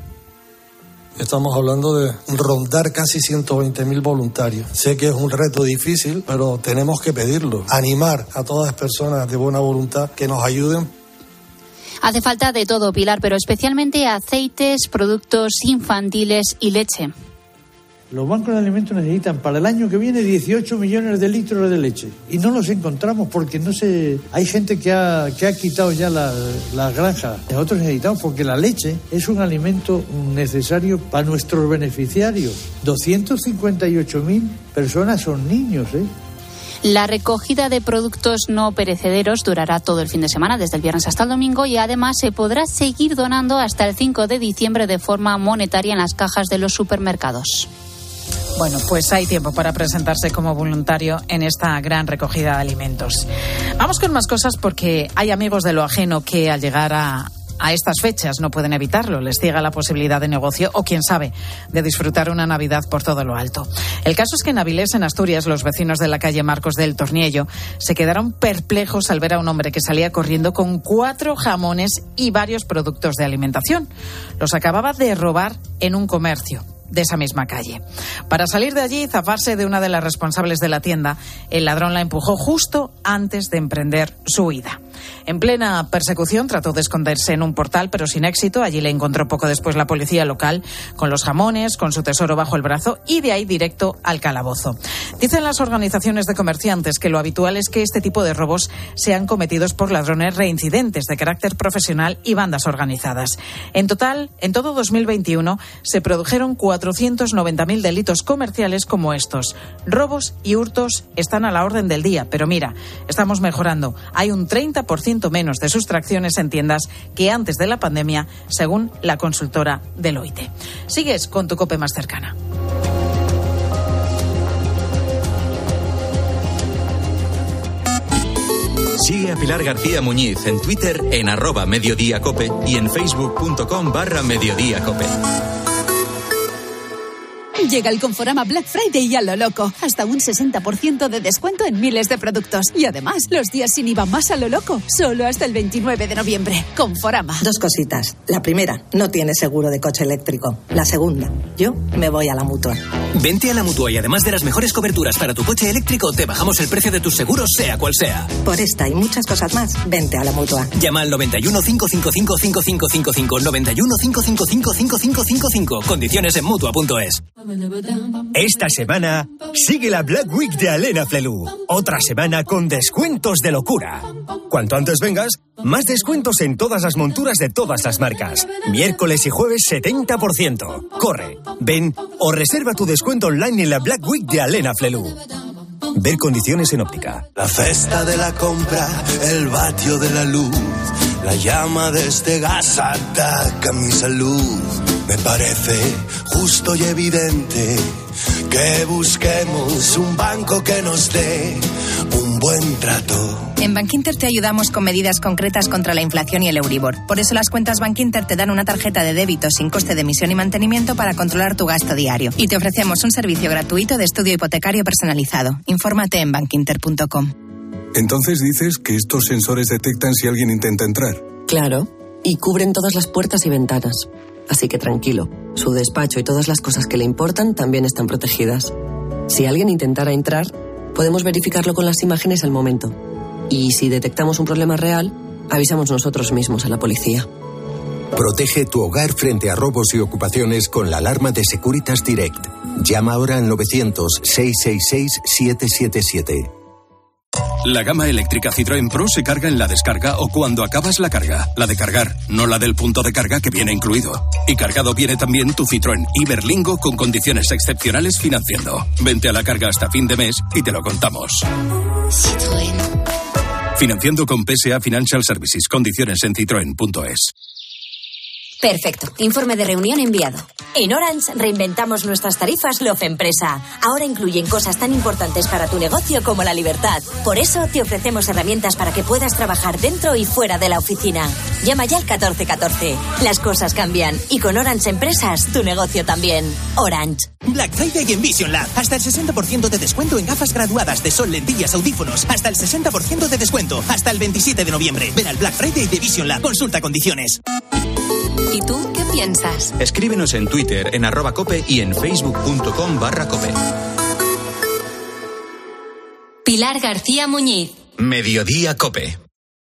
Estamos hablando de rondar casi ciento veinte mil voluntarios. Sé que es un reto difícil, pero tenemos que pedirlo. Animar a todas las personas de buena voluntad que nos ayuden. Hace falta de todo, Pilar, pero especialmente aceites, productos infantiles y leche. Los bancos de alimentos necesitan para el año que viene dieciocho millones de litros de leche y no los encontramos porque no se hay gente que ha, que ha quitado ya las la granjas. Nosotros necesitamos porque la leche es un alimento necesario para nuestros beneficiarios. doscientos cincuenta y ocho mil personas son niños, ¿eh? La recogida de productos no perecederos durará todo el fin de semana, desde el viernes hasta el domingo, y además se podrá seguir donando hasta el cinco de diciembre de forma monetaria en las cajas de los supermercados. Bueno, pues hay tiempo para presentarse como voluntario en esta gran recogida de alimentos. Vamos con más cosas porque hay amigos de lo ajeno que al llegar a a estas fechas no pueden evitarlo, les ciega la posibilidad de negocio o, quién sabe, de disfrutar una Navidad por todo lo alto. El caso es que en Avilés, en Asturias, los vecinos de la calle Marcos del Torniello se quedaron perplejos al ver a un hombre que salía corriendo con cuatro jamones y varios productos de alimentación. Los acababa de robar en un comercio de esa misma calle. Para salir de allí y zafarse de una de las responsables de la tienda, el ladrón la empujó justo antes de emprender su huida. En plena persecución trató de esconderse en un portal, pero sin éxito. Allí le encontró poco después la policía local, con los jamones, con su tesoro bajo el brazo, y de ahí directo al calabozo. Dicen las organizaciones de comerciantes que lo habitual es que este tipo de robos sean cometidos por ladrones reincidentes de carácter profesional y bandas organizadas. En total, en todo dos mil veintiuno, se produjeron cuatrocientos noventa mil delitos comerciales como estos. Robos y hurtos están a la orden del día, pero mira, estamos mejorando. Hay un treinta por ciento menos de sustracciones en tiendas que antes de la pandemia, según la consultora Deloitte. Sigues con tu COPE más cercana. Sigue a Pilar García Muñiz en Twitter en arroba mediodíacope y en facebook.com barra mediodíacope. Llega el Conforama Black Friday y a lo loco. Hasta un sesenta por ciento de descuento en miles de productos. Y además, los días sin I V A más a lo loco. Solo hasta el veintinueve de noviembre. Conforama. Dos cositas. La primera, no tienes seguro de coche eléctrico. La segunda, yo me voy a la Mutua. Vente a la Mutua y además de las mejores coberturas para tu coche eléctrico, te bajamos el precio de tus seguros, sea cual sea. Por esta y muchas cosas más, vente a la Mutua. Llama al noventa y uno, cinco cinco cinco, cinco cinco cinco cinco, noventa y uno, cinco cinco cinco, cinco cinco cinco cinco. Condiciones en mutua punto es. Esta semana sigue la Black Week de Alena Flelu. Otra semana con descuentos de locura. Cuanto antes vengas, más descuentos en todas las monturas de todas las marcas. Miércoles y jueves setenta por ciento. Corre, ven o reserva tu descuento online en la Black Week de Alena Flelu. Ver condiciones en óptica. La cesta de la compra, el vatio de la luz, la llama de este gas ataca mi salud. Me parece justo y evidente que busquemos un banco que nos dé un buen trato. En Bankinter te ayudamos con medidas concretas contra la inflación y el Euribor. Por eso las cuentas Bankinter te dan una tarjeta de débito sin coste de emisión y mantenimiento para controlar tu gasto diario. Y te ofrecemos un servicio gratuito de estudio hipotecario personalizado. Infórmate en bankinter punto com. Entonces dices que estos sensores detectan si alguien intenta entrar. Claro, y cubren todas las puertas y ventanas. Así que tranquilo, su despacho y todas las cosas que le importan también están protegidas. Si alguien intentara entrar, podemos verificarlo con las imágenes al momento. Y si detectamos un problema real, avisamos nosotros mismos a la policía. Protege tu hogar frente a robos y ocupaciones con la alarma de Securitas Direct. Llama ahora al novecientos, seiscientos sesenta y seis, setecientos setenta y siete. La gama eléctrica Citroën Pro se carga en la descarga o cuando acabas la carga. La de cargar, no la del punto de carga que viene incluido. Y cargado viene también tu Citroën Iberlingo con condiciones excepcionales financiando. Vente a la carga hasta fin de mes y te lo contamos. Citroën. Financiando con P S A Financial Services. Condiciones en citroen punto es. Perfecto. Informe de reunión enviado. En Orange reinventamos nuestras tarifas Love Empresa. Ahora incluyen cosas tan importantes para tu negocio como la libertad. Por eso te ofrecemos herramientas para que puedas trabajar dentro y fuera de la oficina. Llama ya al catorce catorce. Las cosas cambian y con Orange Empresas tu negocio también. Orange. Black Friday en Vision Lab. Hasta el sesenta por ciento de descuento en gafas graduadas de sol, lentillas, audífonos. Hasta el sesenta por ciento de descuento. Hasta el veintisiete de noviembre. Ven al Black Friday de Vision Lab. Consulta condiciones. ¿Y tú qué piensas? Escríbenos en Twitter en arroba cope y en facebook.com barra cope. Pilar García Muñiz. Mediodía Cope.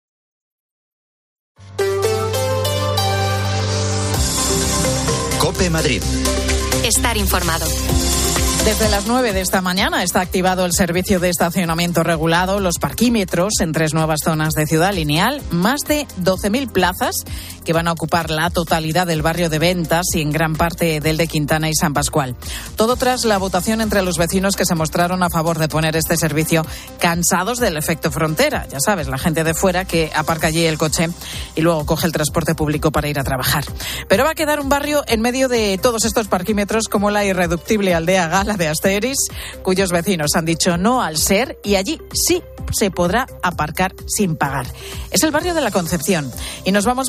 Cope Madrid. Estar informado. Desde las nueve de esta mañana está activado el servicio de estacionamiento regulado, los parquímetros en tres nuevas zonas de Ciudad Lineal, más de doce mil plazas que van a ocupar la totalidad del barrio de Ventas y en gran parte del de Quintana y San Pascual. Todo tras la votación entre los vecinos que se mostraron a favor de poner este servicio, cansados del efecto frontera. Ya sabes, la gente de fuera que aparca allí el coche y luego coge el transporte público para ir a trabajar. Pero va a quedar un barrio en medio de todos estos parquímetros como la irreductible aldea Gala de Asteris, cuyos vecinos han dicho no al ser y allí sí se podrá aparcar sin pagar. Es el barrio de la Concepción y nos vamos precisamente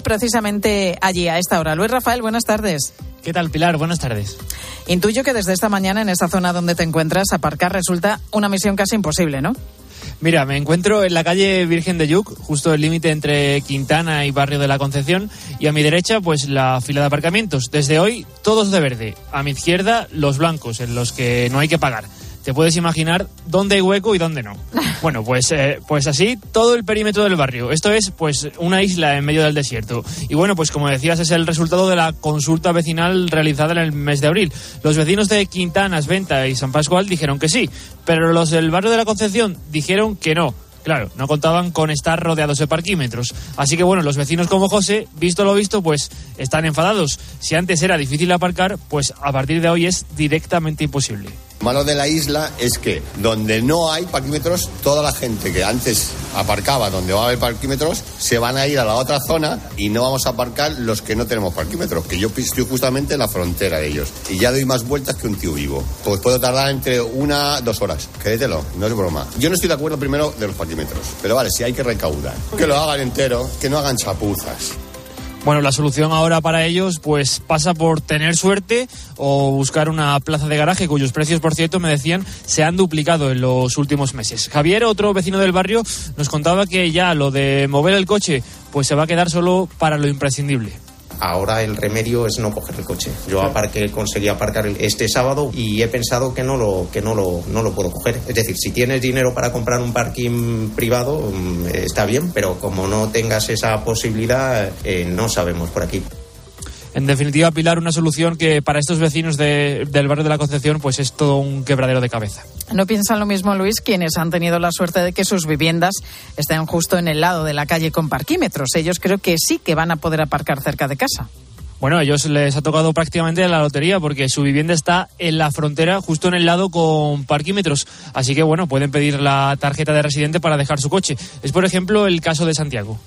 justamente allí a esta hora. Luis Rafael, buenas tardes. ¿Qué tal, Pilar? Buenas tardes. Intuyo que desde esta mañana en esa zona donde te encuentras, aparcar resulta una misión casi imposible, ¿no? Mira, me encuentro en la calle Virgen de Lluc, justo el límite entre Quintana y Barrio de la Concepción, y a mi derecha, pues la fila de aparcamientos. Desde hoy, todos de verde. A mi izquierda, los blancos, en los que no hay que pagar. Te puedes imaginar dónde hay hueco y dónde no. Bueno, pues, eh, pues así todo el perímetro del barrio. Esto es pues una isla en medio del desierto. Y bueno, pues como decías, es el resultado de la consulta vecinal realizada en el mes de abril. Los vecinos de Quintanas, Venta y San Pascual dijeron que sí, pero los del barrio de la Concepción dijeron que no. Claro, no contaban con estar rodeados de parquímetros. Así que bueno, los vecinos como José, visto lo visto, pues están enfadados. Si antes era difícil aparcar, pues a partir de hoy es directamente imposible. Lo malo de la isla es que donde no hay parquímetros, toda la gente que antes aparcaba donde va a haber parquímetros se van a ir a la otra zona y no vamos a aparcar los que no tenemos parquímetros, que yo estoy justamente en la frontera de ellos. Y ya doy más vueltas que un tío vivo. Pues puedo tardar entre una, dos horas. Créetelo, no es broma. Yo no estoy de acuerdo primero de los parquímetros, pero vale, si hay que recaudar, que lo hagan entero, que no hagan chapuzas. Bueno, la solución ahora para ellos pues pasa por tener suerte o buscar una plaza de garaje cuyos precios, por cierto, me decían, se han duplicado en los últimos meses. Javier, otro vecino del barrio, nos contaba que ya lo de mover el coche pues se va a quedar solo para lo imprescindible. Ahora el remedio es no coger el coche. Yo aparqué, conseguí aparcar este sábado y he pensado que no lo que no lo no lo puedo coger. Es decir, si tienes dinero para comprar un parking privado está bien, pero como no tengas esa posibilidad eh, no sabemos por aquí. En definitiva, Pilar, una solución que para estos vecinos de, del barrio de la Concepción pues es todo un quebradero de cabeza. ¿No piensan lo mismo, Luis, quienes han tenido la suerte de que sus viviendas estén justo en el lado de la calle con parquímetros? Ellos creo que sí que van a poder aparcar cerca de casa. Bueno, a ellos les ha tocado prácticamente la lotería porque su vivienda está en la frontera, justo en el lado con parquímetros. Así que, bueno, pueden pedir la tarjeta de residente para dejar su coche. Es, por ejemplo, el caso de Santiago.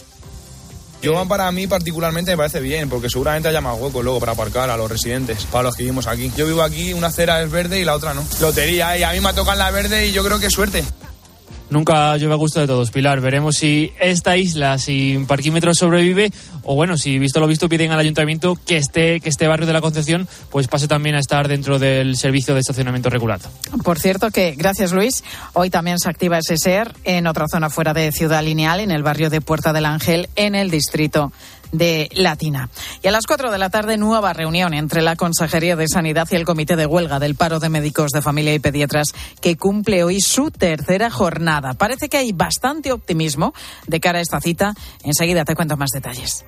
Yo, para mí particularmente me parece bien, porque seguramente haya más huecos luego para aparcar a los residentes, para los que vivimos aquí. Yo vivo aquí, una acera es verde y la otra no. Lotería, y a mí me tocan la verde y yo creo que es suerte. Nunca llueve a gusto de todos, Pilar. Veremos si esta isla sin parquímetros sobrevive o, bueno, si visto lo visto piden al ayuntamiento que este, que este barrio de la Concepción pues pase también a estar dentro del servicio de estacionamiento regulado. Por cierto que, gracias Luis, hoy también se activa ese S E R en otra zona fuera de Ciudad Lineal, en el barrio de Puerta del Ángel, en el distrito de Latina. Y a las cuatro de la tarde, nueva reunión entre la Consejería de Sanidad y el Comité de Huelga del Paro de Médicos de Familia y Pediatras, que cumple hoy su tercera jornada. Parece que hay bastante optimismo de cara a esta cita. Enseguida te cuento más detalles.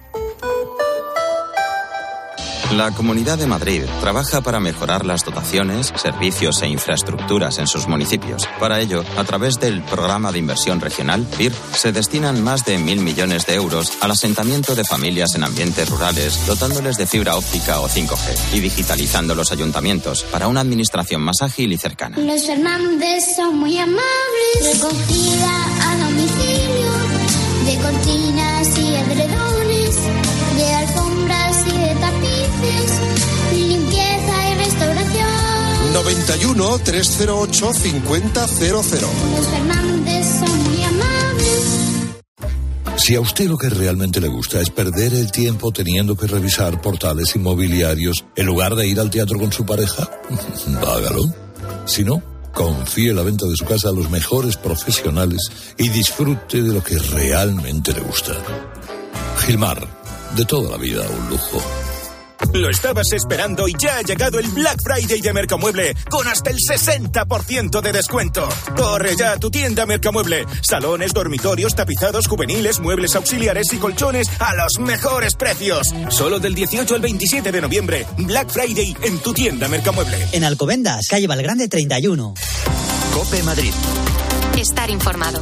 La Comunidad de Madrid trabaja para mejorar las dotaciones, servicios e infraestructuras en sus municipios. Para ello, a través del Programa de Inversión Regional, P I R, se destinan más de mil millones de euros al asentamiento de familias en ambientes rurales, dotándoles de fibra óptica o cinco G y digitalizando los ayuntamientos para una administración más ágil y cercana. Los Fernández son muy amables, recogida a domicilio, de cortinas y edredones, de alfombras y de tapices, limpieza y restauración. noventa y uno, trescientos ocho, cincuenta cero cero. Los Fernández son muy amables. Si a usted lo que realmente le gusta es perder el tiempo teniendo que revisar portales inmobiliarios en lugar de ir al teatro con su pareja, hágalo. Si no, confíe la venta de su casa a los mejores profesionales y disfrute de lo que realmente le gusta. Gilmar, de toda la vida un lujo. Lo estabas esperando y ya ha llegado el Black Friday de Mercamueble con hasta el sesenta por ciento de descuento. Corre ya a tu tienda Mercamueble. Salones, dormitorios, tapizados juveniles, muebles auxiliares y colchones a los mejores precios. Solo del dieciocho al veintisiete de noviembre. Black Friday en tu tienda Mercamueble. En Alcobendas, calle Valgrande treinta y uno. COPE Madrid. Estar informado.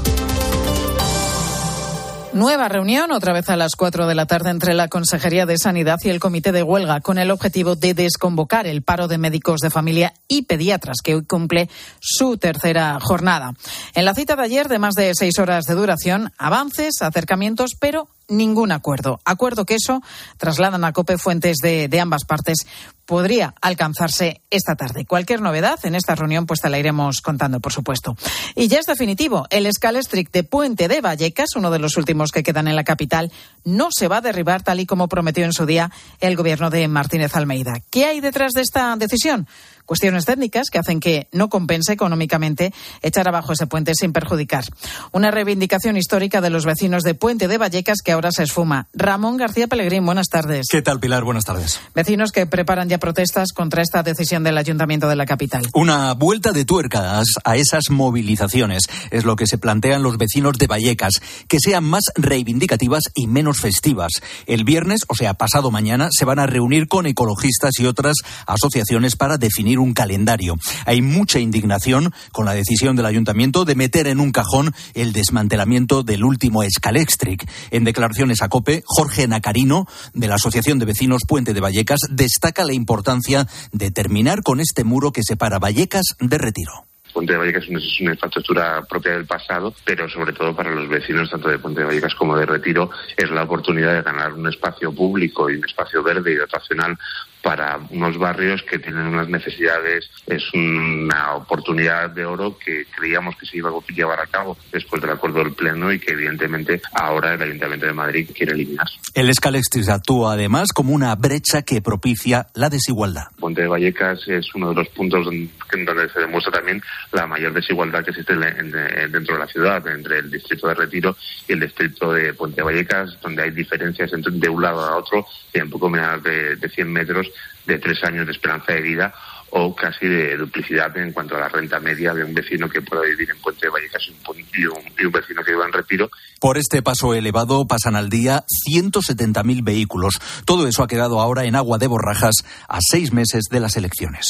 Nueva reunión, otra vez a las cuatro de la tarde, entre la Consejería de Sanidad y el Comité de Huelga, con el objetivo de desconvocar el paro de médicos de familia y pediatras, que hoy cumple su tercera jornada. En la cita de ayer, de más de seis horas de duración, avances, acercamientos, pero ningún acuerdo. Acuerdo que eso, trasladan a COPE fuentes de, de ambas partes, podría alcanzarse esta tarde. Cualquier novedad en esta reunión pues te la iremos contando, por supuesto. Y ya es definitivo, el Scalextric de Puente de Vallecas, uno de los últimos que quedan en la capital, no se va a derribar tal y como prometió en su día el gobierno de Martínez Almeida. ¿Qué hay detrás de esta decisión? Cuestiones técnicas que hacen que no compense económicamente echar abajo ese puente sin perjudicar. Una reivindicación histórica de los vecinos de Puente de Vallecas que ahora se esfuma. Ramón García Pellegrín, buenas tardes. ¿Qué tal, Pilar? Buenas tardes. Vecinos que preparan ya protestas contra esta decisión del Ayuntamiento de la capital. Una vuelta de tuerca a esas movilizaciones es lo que se plantean los vecinos de Vallecas, que sean más reivindicativas y menos festivas. El viernes, o sea, pasado mañana, se van a reunir con ecologistas y otras asociaciones para definir un calendario. Hay mucha indignación con la decisión del Ayuntamiento de meter en un cajón el desmantelamiento del último Scalextric. En declaraciones a COPE, Jorge Nacarino, de la Asociación de Vecinos Puente de Vallecas, destaca la importancia de terminar con este muro que separa Vallecas de Retiro. Puente de Vallecas es una infraestructura propia del pasado, pero sobre todo para los vecinos tanto de Puente de Vallecas como de Retiro es la oportunidad de ganar un espacio público y un espacio verde y dotacional para unos barrios que tienen unas necesidades. Es una oportunidad de oro que creíamos que se iba a llevar a cabo después del acuerdo del Pleno y que evidentemente ahora el Ayuntamiento de Madrid quiere eliminar. El Scalextric actúa además como una brecha que propicia la desigualdad. Puente de Vallecas es uno de los puntos donde, donde se demuestra también la mayor desigualdad que existe en, en, dentro de la ciudad, entre el distrito de Retiro y el distrito de Puente de Vallecas, donde hay diferencias entre, de un lado a otro de un poco menos de, de cien metros, de tres años de esperanza de vida o casi de duplicidad en cuanto a la renta media de un vecino que pueda vivir en Puente de Vallecas y un, y un vecino que viva en Retiro. Por este paso elevado pasan al día ciento setenta mil vehículos. Todo eso ha quedado ahora en agua de borrajas a seis meses de las elecciones.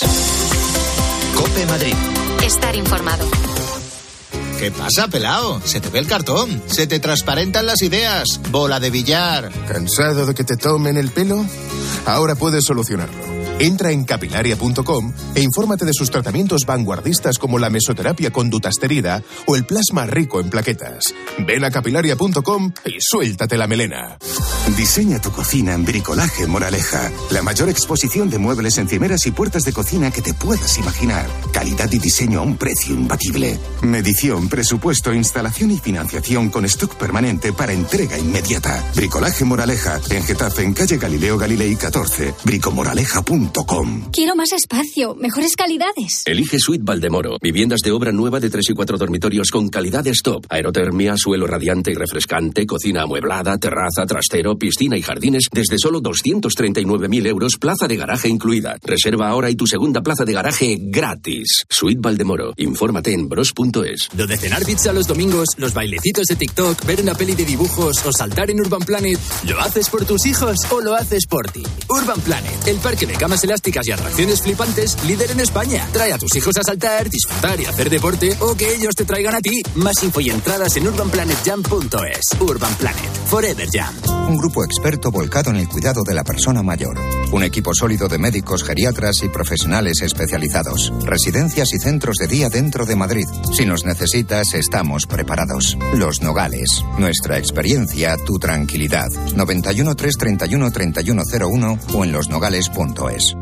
COPE Madrid. Estar informado. ¿Qué pasa, pelao? Se te ve el cartón, se te transparentan las ideas. Bola de billar. ¿Cansado de que te tomen el pelo? Ahora puedes solucionarlo. Entra en capilaria punto com e infórmate de sus tratamientos vanguardistas como la mesoterapia con dutasterida o el plasma rico en plaquetas. Ven a capilaria punto com y suéltate la melena. Diseña tu cocina en Bricolaje Moraleja. La mayor exposición de muebles, encimeras y puertas de cocina que te puedas imaginar. Calidad y diseño a un precio imbatible. Medición, presupuesto, instalación y financiación con stock permanente para entrega inmediata. Bricolaje Moraleja. En Getafe, en calle Galileo Galilei catorce. bricomoraleja punto com. Quiero más espacio, mejores calidades. Elige Suite Valdemoro. Viviendas de obra nueva de tres y cuatro dormitorios con calidades top. Aerotermia, suelo radiante y refrescante, cocina amueblada, terraza, trastero, piscina y jardines desde solo doscientos treinta y nueve mil euros, plaza de garaje incluida. Reserva ahora y tu segunda plaza de garaje gratis. Suite Valdemoro. Infórmate en bros punto es. Lo de cenar pizza los domingos, los bailecitos de TikTok, ver una peli de dibujos o saltar en Urban Planet, ¿lo haces por tus hijos o lo haces por ti? Urban Planet, el parque de camas elásticas y atracciones flipantes, líder en España. Trae a tus hijos a saltar, disfrutar y hacer deporte o que ellos te traigan a ti. Más info y entradas en urban planet jam punto es. Urban Planet, Forever Jam. Un grupo experto volcado en el cuidado de la persona mayor. Un equipo sólido de médicos, geriatras y profesionales especializados. Residencias y centros de día dentro de Madrid. Si nos necesitas, estamos preparados. Los Nogales. Nuestra experiencia, tu tranquilidad. noventa y uno, trescientos treinta y uno, treinta y uno cero uno o en los nogales punto es.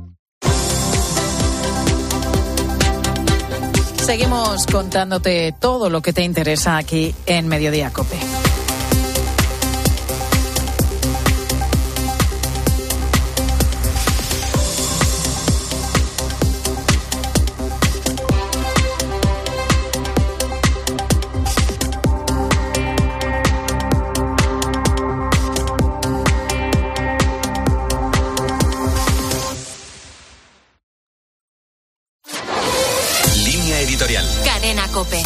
Seguimos contándote todo lo que te interesa aquí en Mediodía COPE. Cadena COPE.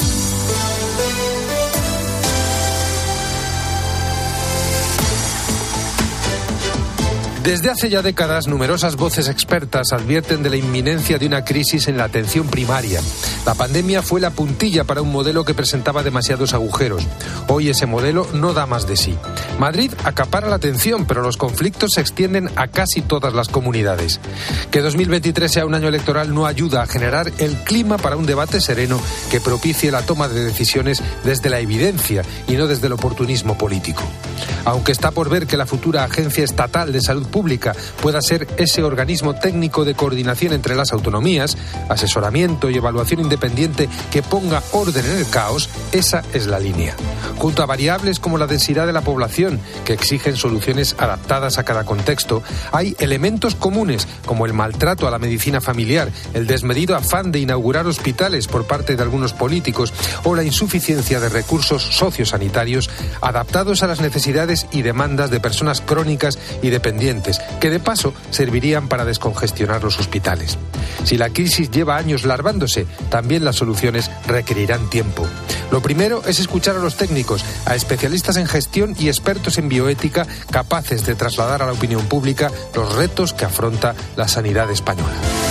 Desde hace ya décadas, numerosas voces expertas advierten de la inminencia de una crisis en la atención primaria. La pandemia fue la puntilla para un modelo que presentaba demasiados agujeros. Hoy ese modelo no da más de sí. Madrid acapara la atención, pero los conflictos se extienden a casi todas las comunidades. Que dos mil veintitrés sea un año electoral no ayuda a generar el clima para un debate sereno que propicie la toma de decisiones desde la evidencia y no desde el oportunismo político. Aunque está por ver que la futura Agencia Estatal de Salud Pública Pública pueda ser ese organismo técnico de coordinación entre las autonomías, asesoramiento y evaluación independiente que ponga orden en el caos, esa es la línea. Junto a variables como la densidad de la población, que exigen soluciones adaptadas a cada contexto, hay elementos comunes como el maltrato a la medicina familiar, el desmedido afán de inaugurar hospitales por parte de algunos políticos o la insuficiencia de recursos sociosanitarios adaptados a las necesidades y demandas de personas crónicas y dependientes, que de paso servirían para descongestionar los hospitales. Si la crisis lleva años larvándose, también las soluciones requerirán tiempo. Lo primero es escuchar a los técnicos, a especialistas en gestión y expertos en bioética capaces de trasladar a la opinión pública los retos que afronta la sanidad española.